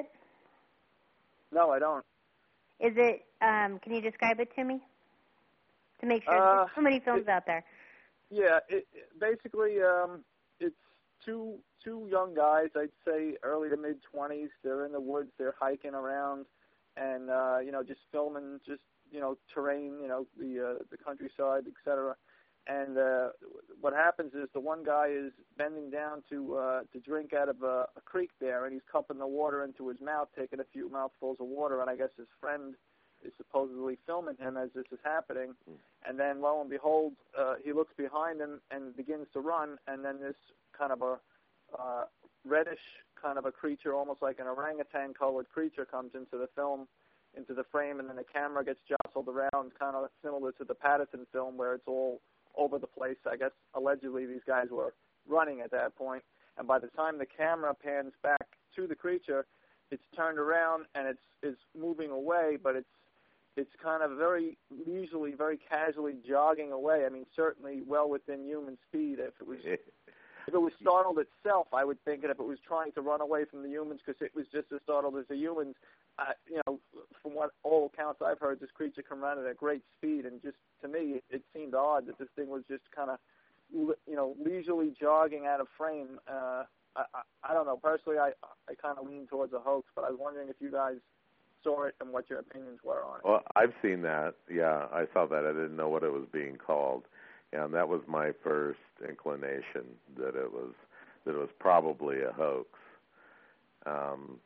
No, I don't. Is it, um, can you describe it to me? To make sure, Uh, there's so many films it, out there. Yeah, it, it, basically um, it's two two young guys, I'd say early to mid-twenties. They're in the woods, they're hiking around, and, uh, you know, just filming just, you know, terrain, you know, the uh, the countryside, et cetera. And uh, what happens is the one guy is bending down to uh, to drink out of a, a creek there, and he's cupping the water into his mouth, taking a few mouthfuls of water, and I guess his friend is supposedly filming him as this is happening. And then, lo and behold, uh, he looks behind him and begins to run, and then this kind of a uh, reddish kind of a creature, almost like an orangutan-colored creature, comes into the film, into the frame, and then the camera gets jostled around, kind of similar to the Patterson film where it's all over the place. I guess allegedly these guys were running at that point, and by the time the camera pans back to the creature, it's turned around and it's it's moving away, but it's it's kind of very leisurely, very casually jogging away. I mean, certainly well within human speed. If it was if it was startled itself, I would think that if it was trying to run away from the humans because it was just as startled as the humans, I, you know, from what all accounts I've heard, this creature can run at a great speed, and just to me, it, it seemed odd that this thing was just kind of, you know, leisurely jogging out of frame. Uh, I, I, I don't know. Personally, I, I kind of lean towards a hoax, but I was wondering if you guys saw it and what your opinions were on it. Well, I've seen that. Yeah, I saw that. I didn't know what it was being called, and that was my first inclination that it was that it was probably a hoax. Um,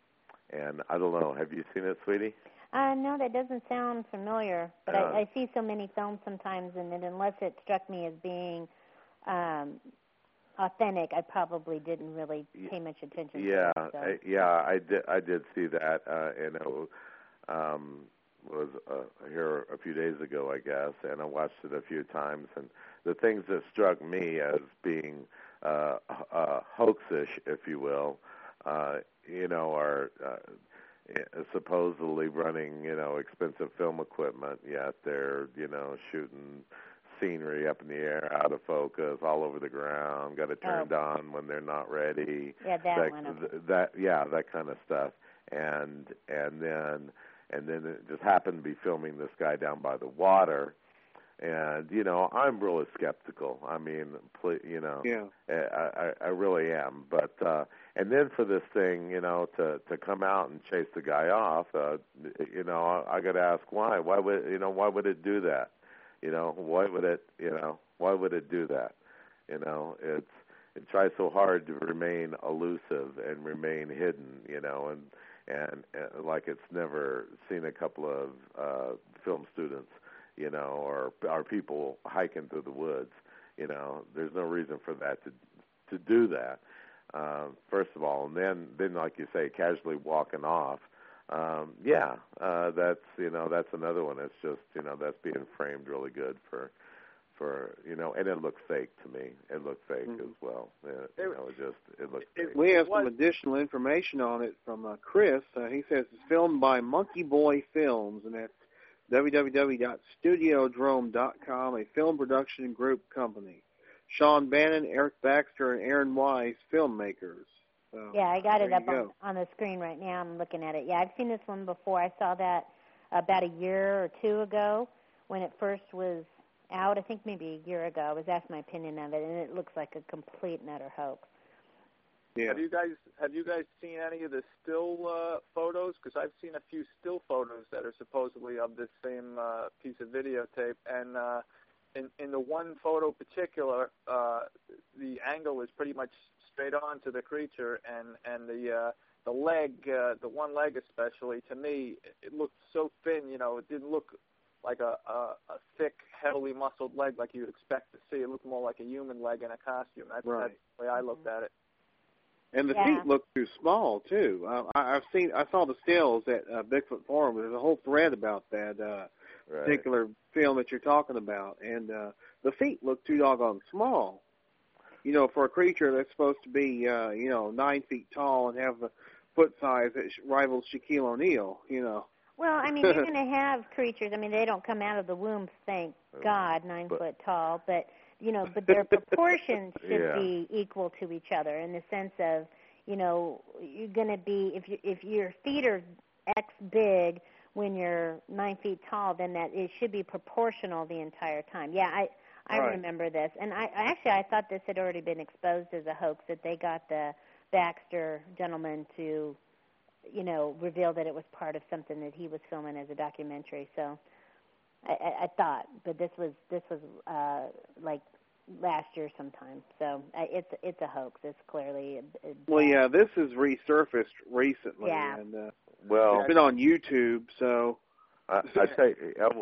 and I don't know. Have you seen it, sweetie? Uh, no, that doesn't sound familiar. But Uh, I, I see so many films sometimes, and it, unless it struck me as being um, authentic, I probably didn't really pay much attention yeah, to it. So. I, yeah, I did. I did see that, uh, and it um, was uh, here a few days ago, I guess, and I watched it a few times. And the things that struck me as being uh, uh, hoaxish, if you will, uh, you know, are uh, supposedly running, you know, expensive film equipment, yet they're, you know, shooting scenery up in the air, out of focus, all over the ground, got it turned oh. on when they're not ready. Yeah, that, that one. Okay. That, yeah, that kind of stuff. And and then and then it just happened to be filming this guy down by the water. And, you know, I'm really skeptical. I mean, you know, yeah. I, I, I really am. But, uh, and then for this thing, you know, to, to come out and chase the guy off, uh, you know, I, I got to ask why. Why would, you know, why would it do that? You know, why would it, you know, why would it do that? You know, it's, it tries so hard to remain elusive and remain hidden, you know, and, and, and like it's never seen a couple of uh, film students, you know, or or people hiking through the woods. You know, there's no reason for that to to do that. Uh, first of all, and then then like you say, casually walking off. Um, yeah, uh, that's you know that's another one. It's just you know that's being framed really good for for you know, and it looked fake to me. It looked fake mm-hmm. as well. It, you know, it just it looked. It, fake. We have some additional information on it from uh, Chris. Uh, he says it's filmed by Monkey Boy Films, and that's w w w dot studiodrome dot com, a film production group company. Sean Bannon, Eric Baxter, and Aaron Wise, filmmakers. So, yeah, I got it up on, on the screen right now. I'm looking at it. Yeah, I've seen this one before. I saw that about a year or two ago when it first was out. I think maybe a year ago. I was asked my opinion of it, and it looks like a complete and utter hoax. Yeah. Have you guys have you guys seen any of the still uh, photos? Because I've seen a few still photos that are supposedly of this same uh, piece of videotape. And uh, in in the one photo particular, uh, the angle is pretty much straight on to the creature, and and the uh, the leg, uh, the one leg especially, to me, it looked so thin. You know, it didn't look like a, a, a thick, heavily muscled leg like you'd expect to see. It looked more like a human leg in a costume. That's, right. that's the way I looked at it. And the yeah. feet look too small too. Uh, I, I've seen, I saw the stills at uh, Bigfoot Forum. There's a whole thread about that uh, right. particular film that you're talking about, and uh, the feet look too doggone small. You know, for a creature that's supposed to be, uh, you know, nine feet tall and have a foot size that rivals Shaquille O'Neal. You know. Well, I mean, you're going to have creatures. I mean, they don't come out of the womb, thank God, nine but, foot tall, but. You know, but their proportions should yeah. be equal to each other in the sense of, you know, you're going to be, if you if your feet are X big when you're nine feet tall, then that it should be proportional the entire time. Yeah, I I right. remember this, and I actually I thought this had already been exposed as a hoax, that they got the Baxter gentleman to, you know, reveal that it was part of something that he was filming as a documentary. So. I, I, I thought, but this was this was uh, like last year sometime. So uh, it's it's a hoax. It's clearly. A, a well, yeah, this has resurfaced recently, yeah. and uh, well, it's been on YouTube. So I, I say,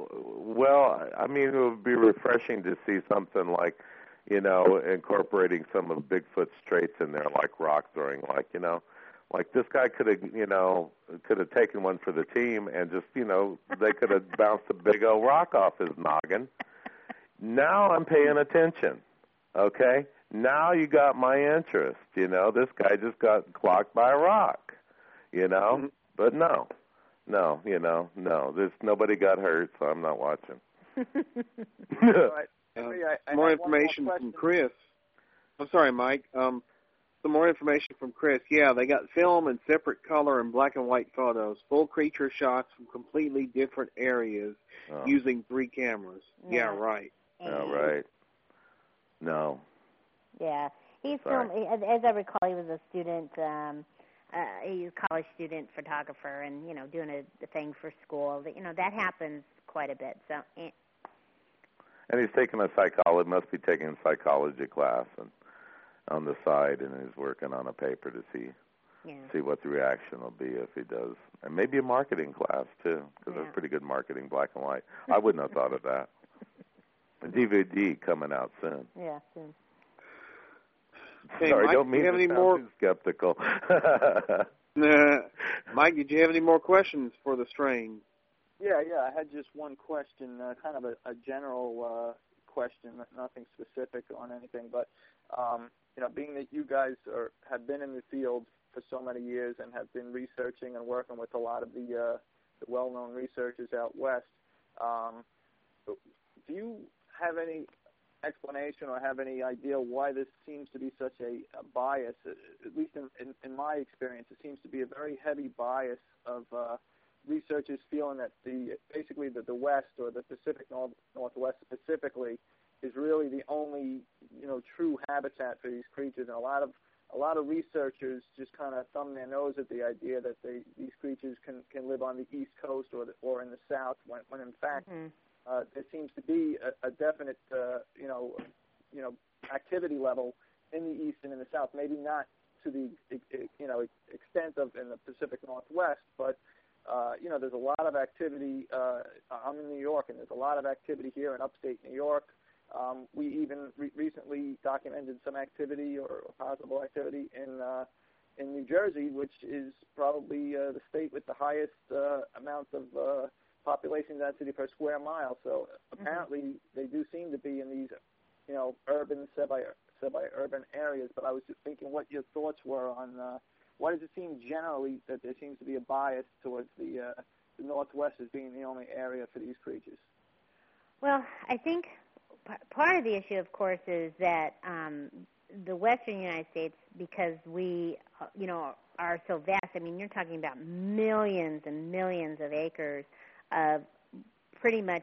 well, I mean, it would be refreshing to see something like, you know, incorporating some of Bigfoot's traits in there, like rock throwing, like you know. Like this guy could have, you know, could have taken one for the team and just, you know, they could have bounced a big old rock off his noggin. Now I'm paying attention, okay? Now you got my interest, you know. This guy just got clocked by a rock, you know. Mm-hmm. But no, no, you know, no. There's nobody got hurt, so I'm not watching. uh, more information more from Chris. I'm sorry, Mike. Um, some more information from Chris. Yeah, they got film and separate color and black and white photos, full creature shots from completely different areas oh. using three cameras. Yeah, Yeah. right. Oh, right. No. Yeah. He's Sorry. film, as I recall, he was a student, um, uh, he was a college student photographer and, you know, doing a, a thing for school. You know, that happens quite a bit. So. Eh. And he's taking a psychology, must be taking a psychology class and on the side, and he's working on a paper to see yeah. see what the reaction will be if he does. And maybe a marketing class, too, because Yeah. that's pretty good marketing, black and white. I wouldn't have thought of that. A D V D coming out soon. Yeah, soon. Hey, Sorry, Mike, don't mean do you have to any sound more? too skeptical. Uh, Mike, did you have any more questions for the strain? Yeah, yeah. I had just one question, uh, kind of a, a general uh, question, nothing specific on anything. But um, you know, being that you guys are have been in the field for so many years and have been researching and working with a lot of the, uh, the well-known researchers out west, um, do you have any explanation or have any idea why this seems to be such a, a bias? At least in, in, in my experience, it seems to be a very heavy bias of uh, researchers feeling that the basically the, the West or the Pacific North, Northwest specifically is really the only you know true habitat for these creatures, and a lot of a lot of researchers just kind of thumb their nose at the idea that they these creatures can, can live on the East Coast or the, or in the South, when, when in fact Mm-hmm. uh, there seems to be a, a definite uh, you know you know activity level in the East and in the South. Maybe not to the you know extent of in the Pacific Northwest, but uh, you know there's a lot of activity. Uh, I'm in New York, and there's a lot of activity here in upstate New York. Um, we even re- recently documented some activity or, or possible activity in uh, in New Jersey, which is probably uh, the state with the highest uh, amount of uh, population density per square mile. So apparently mm-hmm. they do seem to be in these, you know, urban, semi semi-urban areas. But I was just thinking what your thoughts were on uh, why does it seem generally that there seems to be a bias towards the uh, the Northwest as being the only area for these creatures? Well, I think part of the issue, of course, is that um, the western United States, because we, uh, you know, are so vast. I mean, you're talking about millions and millions of acres of pretty much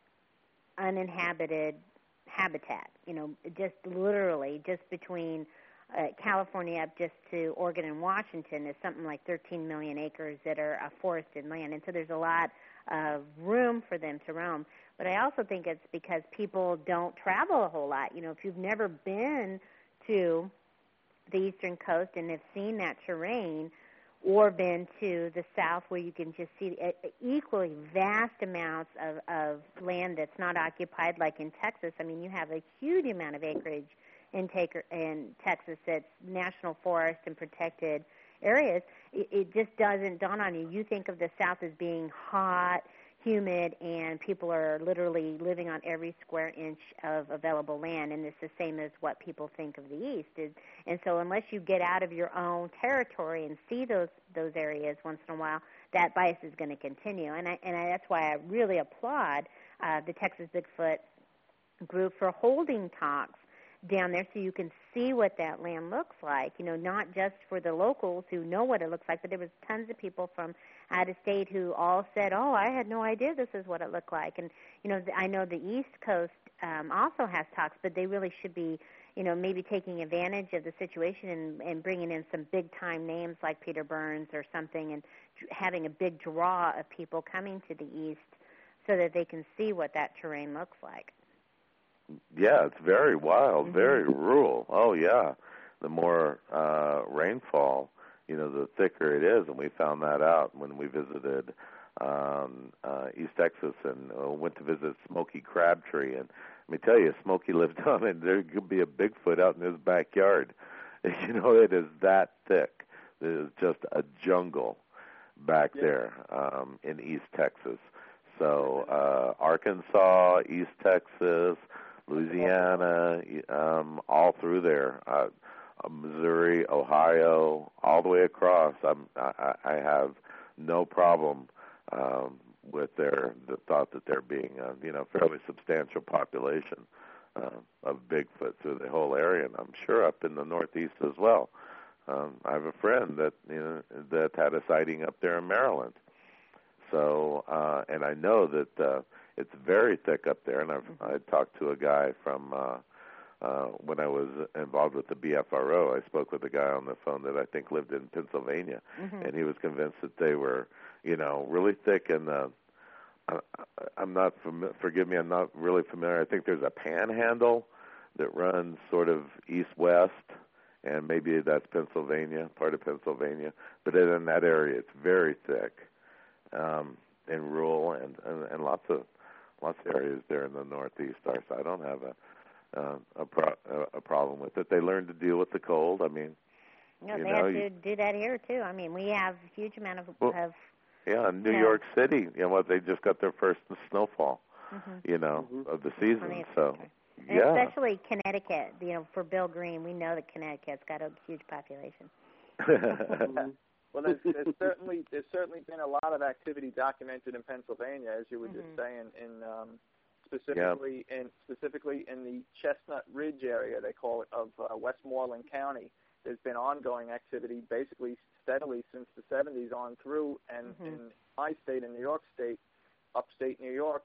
uninhabited habitat. You know, just literally, just between uh, California up just to Oregon and Washington is something like thirteen million acres that are uh, forested land, and so there's a lot of room for them to roam. But I also think it's because people don't travel a whole lot. You know, if you've never been to the eastern coast and have seen that terrain, or been to the south where you can just see equally vast amounts of, of land that's not occupied, like in Texas. I mean, you have a huge amount of acreage in, take, in Texas that's national forest and protected areas. It, it just doesn't dawn on you. You think of the south as being hot, humid, and people are literally living on every square inch of available land, and it's the same as what people think of the East. It, and so unless you get out of your own territory and see those those areas once in a while, that bias is going to continue. And I, and I, that's why I really applaud uh, the Texas Bigfoot group for holding talks down there so you can see what that land looks like, you know, not just for the locals who know what it looks like, but there was tons of people from out of state who all said, oh, I had no idea this is what it looked like. And, you know, I know the East Coast um, also has talks, but they really should be, you know, maybe taking advantage of the situation and, and bringing in some big-time names like Peter Burns or something and having a big draw of people coming to the East so that they can see what that terrain looks like. Yeah, it's very wild, Mm-hmm. very rural. Oh, yeah. The more uh, rainfall, you know, the thicker it is, and we found that out when we visited um, uh, East Texas and uh, went to visit Smokey Crabtree. And let me tell you, Smokey lived on it. There could be a Bigfoot out in his backyard. You know, it is that thick. It is just a jungle back yeah. there um, in East Texas. So uh, Arkansas, East Texas, Louisiana, um, all through there, uh, Missouri, Ohio, all the way across. I'm, I, I have no problem um, with their the thought that there being a you know fairly substantial population uh, of Bigfoot through the whole area, and I'm sure up in the Northeast as well. Um, I have a friend that you know that had a sighting up there in Maryland. So, uh, and I know that uh, it's very thick up there. And I've I talked to a guy from uh, uh, when I was involved with the B F R O. I spoke with a guy on the phone that I think lived in Pennsylvania, mm-hmm. and he was convinced that they were, you know, really thick. And uh, I, I'm not fam- forgive me, I'm not really familiar. I think there's a panhandle that runs sort of east-west. And maybe that's Pennsylvania, part of Pennsylvania. But in that area, it's very thick, um, and rural, and, and, and lots of lots of areas there in the Northeast are. So I don't have a uh, a, pro- a problem with it. They learn to deal with the cold. I mean, no, you they know, have to you, do that here too. I mean, we have a huge amount of. Well, of yeah, in New you know, York City, you know what? They just got their first snowfall, mm-hmm. you know, mm-hmm. of the season. Plenty of So. winter. And Yeah. especially Connecticut, you know, for Bill Green, we know that Connecticut's got a huge population. Well, there's, there's certainly there's certainly been a lot of activity documented in Pennsylvania, as you were mm-hmm. just saying, in um, specifically yeah. in specifically in the Chestnut Ridge area, they call it, of uh, Westmoreland County. There's been ongoing activity, basically steadily since the seventies on through, and mm-hmm. in my state, in New York State, upstate New York.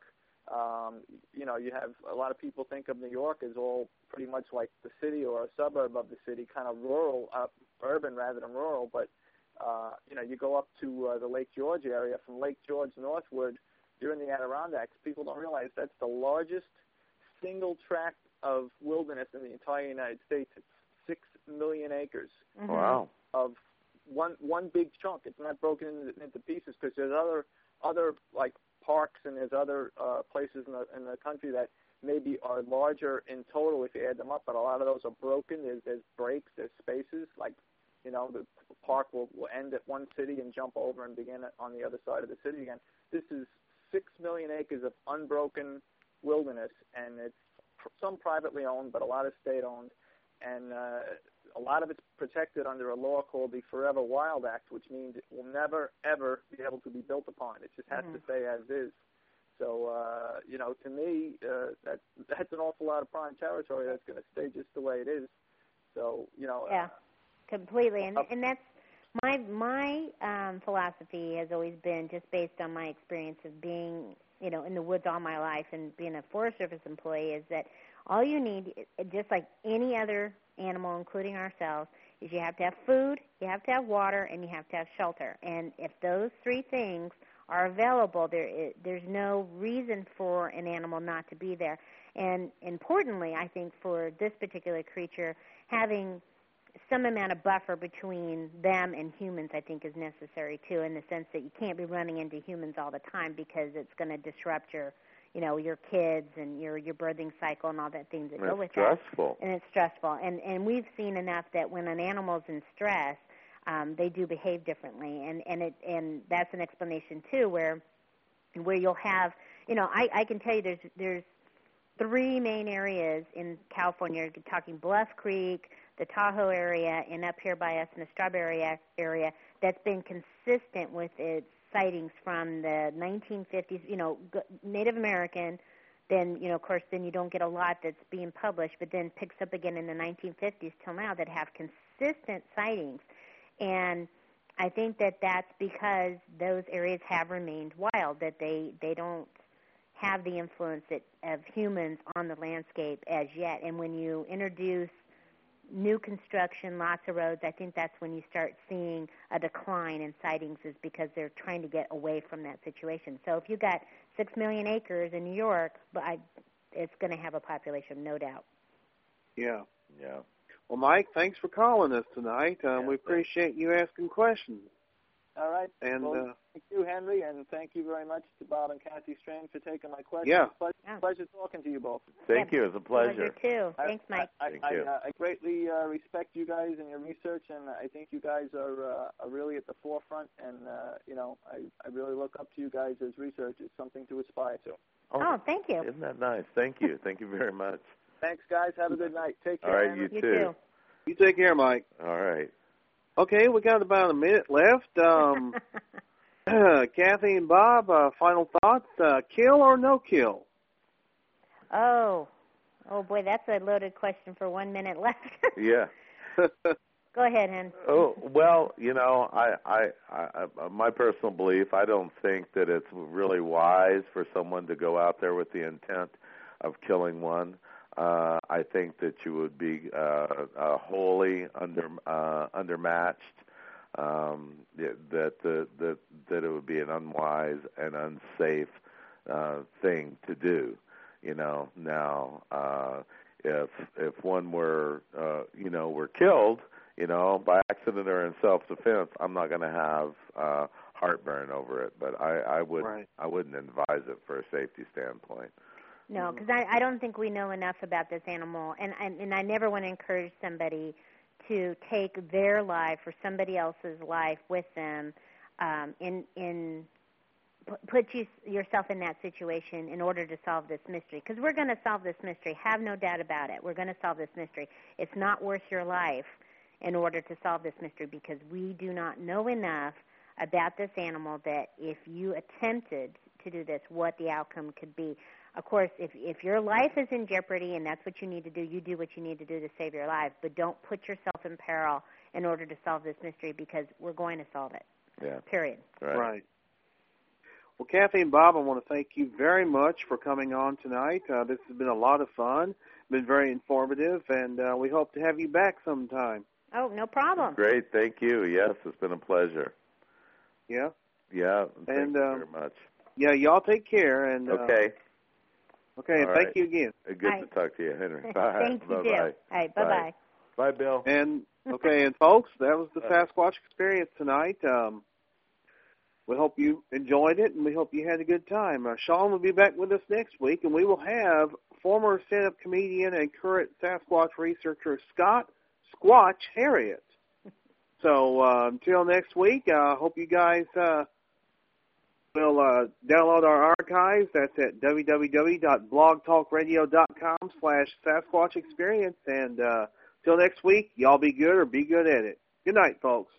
Um, you know, you have a lot of people think of New York as all pretty much like the city or a suburb of the city, kind of rural, uh, urban rather than rural. But, uh, you know, you go up to uh, the Lake George area, from Lake George northward, you're in the Adirondacks. People don't realize that's the largest single tract of wilderness in the entire United States. It's six million acres. Mm-hmm. Wow. Of one one big chunk. It's not broken into, into pieces because there's other other like parks and there's other uh, places in the in the country that maybe are larger in total if you add them up, but a lot of those are broken. There's there's breaks, there's spaces. Like, you know, the park will, will end at one city and jump over and begin on the other side of the city again. This is six million acres of unbroken wilderness, and it's some privately owned, but a lot is state-owned. And uh, a lot of it's protected under a law called the Forever Wild Act, which means it will never, ever be able to be built upon. It just has mm-hmm. to stay as is. So, uh, you know, to me, uh, that, that's an awful lot of prime territory that's going to stay just the way it is. So, you know. Yeah, uh, completely. And, and that's my my um, philosophy has always been, just based on my experience of being, you know, in the woods all my life and being a Forest Service employee, is that all you need, just like any other animal, including ourselves, is you have to have food, you have to have water, and you have to have shelter. And if those three things are available, there there's no reason for an animal not to be there. And importantly, I think for this particular creature, having some amount of buffer between them and humans, I think, is necessary too, in the sense that you can't be running into humans all the time, because it's going to disrupt your, you know, your kids and your your birthing cycle and all that things that and go with stressful. that. And it's stressful. And and we've seen enough that when an animal's in stress, um, they do behave differently. And and it and that's an explanation too, where where you'll have, you know, I, I can tell you there's there's three main areas in California. You're talking Bluff Creek, the Tahoe area, and up here by us in the Strawberry area, that's been consistent with its sightings from the nineteen fifties, you know, Native American. Then, you know, of course, then you don't get a lot that's being published, but then picks up again in the nineteen fifties till now that have consistent sightings. And I think that that's because those areas have remained wild, that they, they don't have the influence that, of humans on the landscape as yet. And when you introduce new construction, lots of roads, I think that's when you start seeing a decline in sightings, is because they're trying to get away from that situation. So if you've got six million acres in New York, but I, it's going to have a population, no doubt. Yeah. Yeah. Well, Mike, thanks for calling us tonight. Um, yeah, we appreciate you asking questions. All right. And well, uh, thank you, Henry, and thank you very much to Bob and Kathy Strain for taking my questions. Yeah. Pleasure, yeah. pleasure talking to you both. Thank yeah. you. It's a pleasure. Pleasure, too. Thanks, Mike. I, I, Thank I, you. uh, I greatly uh, respect you guys and your research, and I think you guys are, uh, are really at the forefront, and, uh, you know, I, I really look up to you guys as researchers, something to aspire to. Oh, oh, thank you. Isn't that nice? Thank you. Thank you very much. Thanks, guys. Have a good night. Take care. All right, Henry. you You too. too. you take care, Mike. All right. Okay, we got about a minute left. Um, Kathy and Bob, uh, final thoughts, uh, kill or no kill? oh, Oh, boy, that's a loaded question for one minute left. Yeah. Go ahead, Hen. Oh, well, you know, I, I, I, my personal belief, I don't think that it's really wise for someone to go out there with the intent of killing one. Uh, I think that you would be uh, uh, wholly under uh, undermatched. Um, that the that that it would be an unwise and unsafe uh, thing to do. You know, now uh, if if one were uh, you know were killed, you know, by accident or in self-defense, I'm not going to have uh, heartburn over it. But I, I would right. I wouldn't advise it for a safety standpoint. No, because I, I don't think we know enough about this animal, and, and and I never want to encourage somebody to take their life or somebody else's life with them um, in in put you, yourself in that situation in order to solve this mystery. Because we're going to solve this mystery. Have no doubt about it. We're going to solve this mystery. It's not worth your life in order to solve this mystery because we do not know enough about this animal that if you attempted to do this, what the outcome could be. Of course, if if your life is in jeopardy and that's what you need to do, you do what you need to do to save your life. But don't put yourself in peril in order to solve this mystery because we're going to solve it. Yeah. Period. Right. Right. Well, Kathy and Bob, I want to thank you very much for coming on tonight. Uh, this has been a lot of fun, been very informative, and uh, we hope to have you back sometime. Oh, no problem. Great. Thank you. Yes, it's been a pleasure. Yeah? Yeah. Thank and, you um, very much. Yeah, y'all take care. And uh, Okay. Okay, and All thank right. you again. Good Bye. to talk to you, Henry. Bye. Thank you, Bye-bye. too. All right, bye-bye. Bye, Bill. And, okay, and folks, that was the Bye. Sasquatch Experience tonight. Um, we hope you enjoyed it, and we hope you had a good time. Uh, Sean will be back with us next week, and we will have former stand-up comedian and current Sasquatch researcher Scott Squatch Harriet. So uh, until next week, I uh, hope you guys uh, will uh, download our archives. That's at w w w dot blog talk radio dot com slash Sasquatch Experience. And uh, until next week, y'all be good or be good at it. Good night, folks.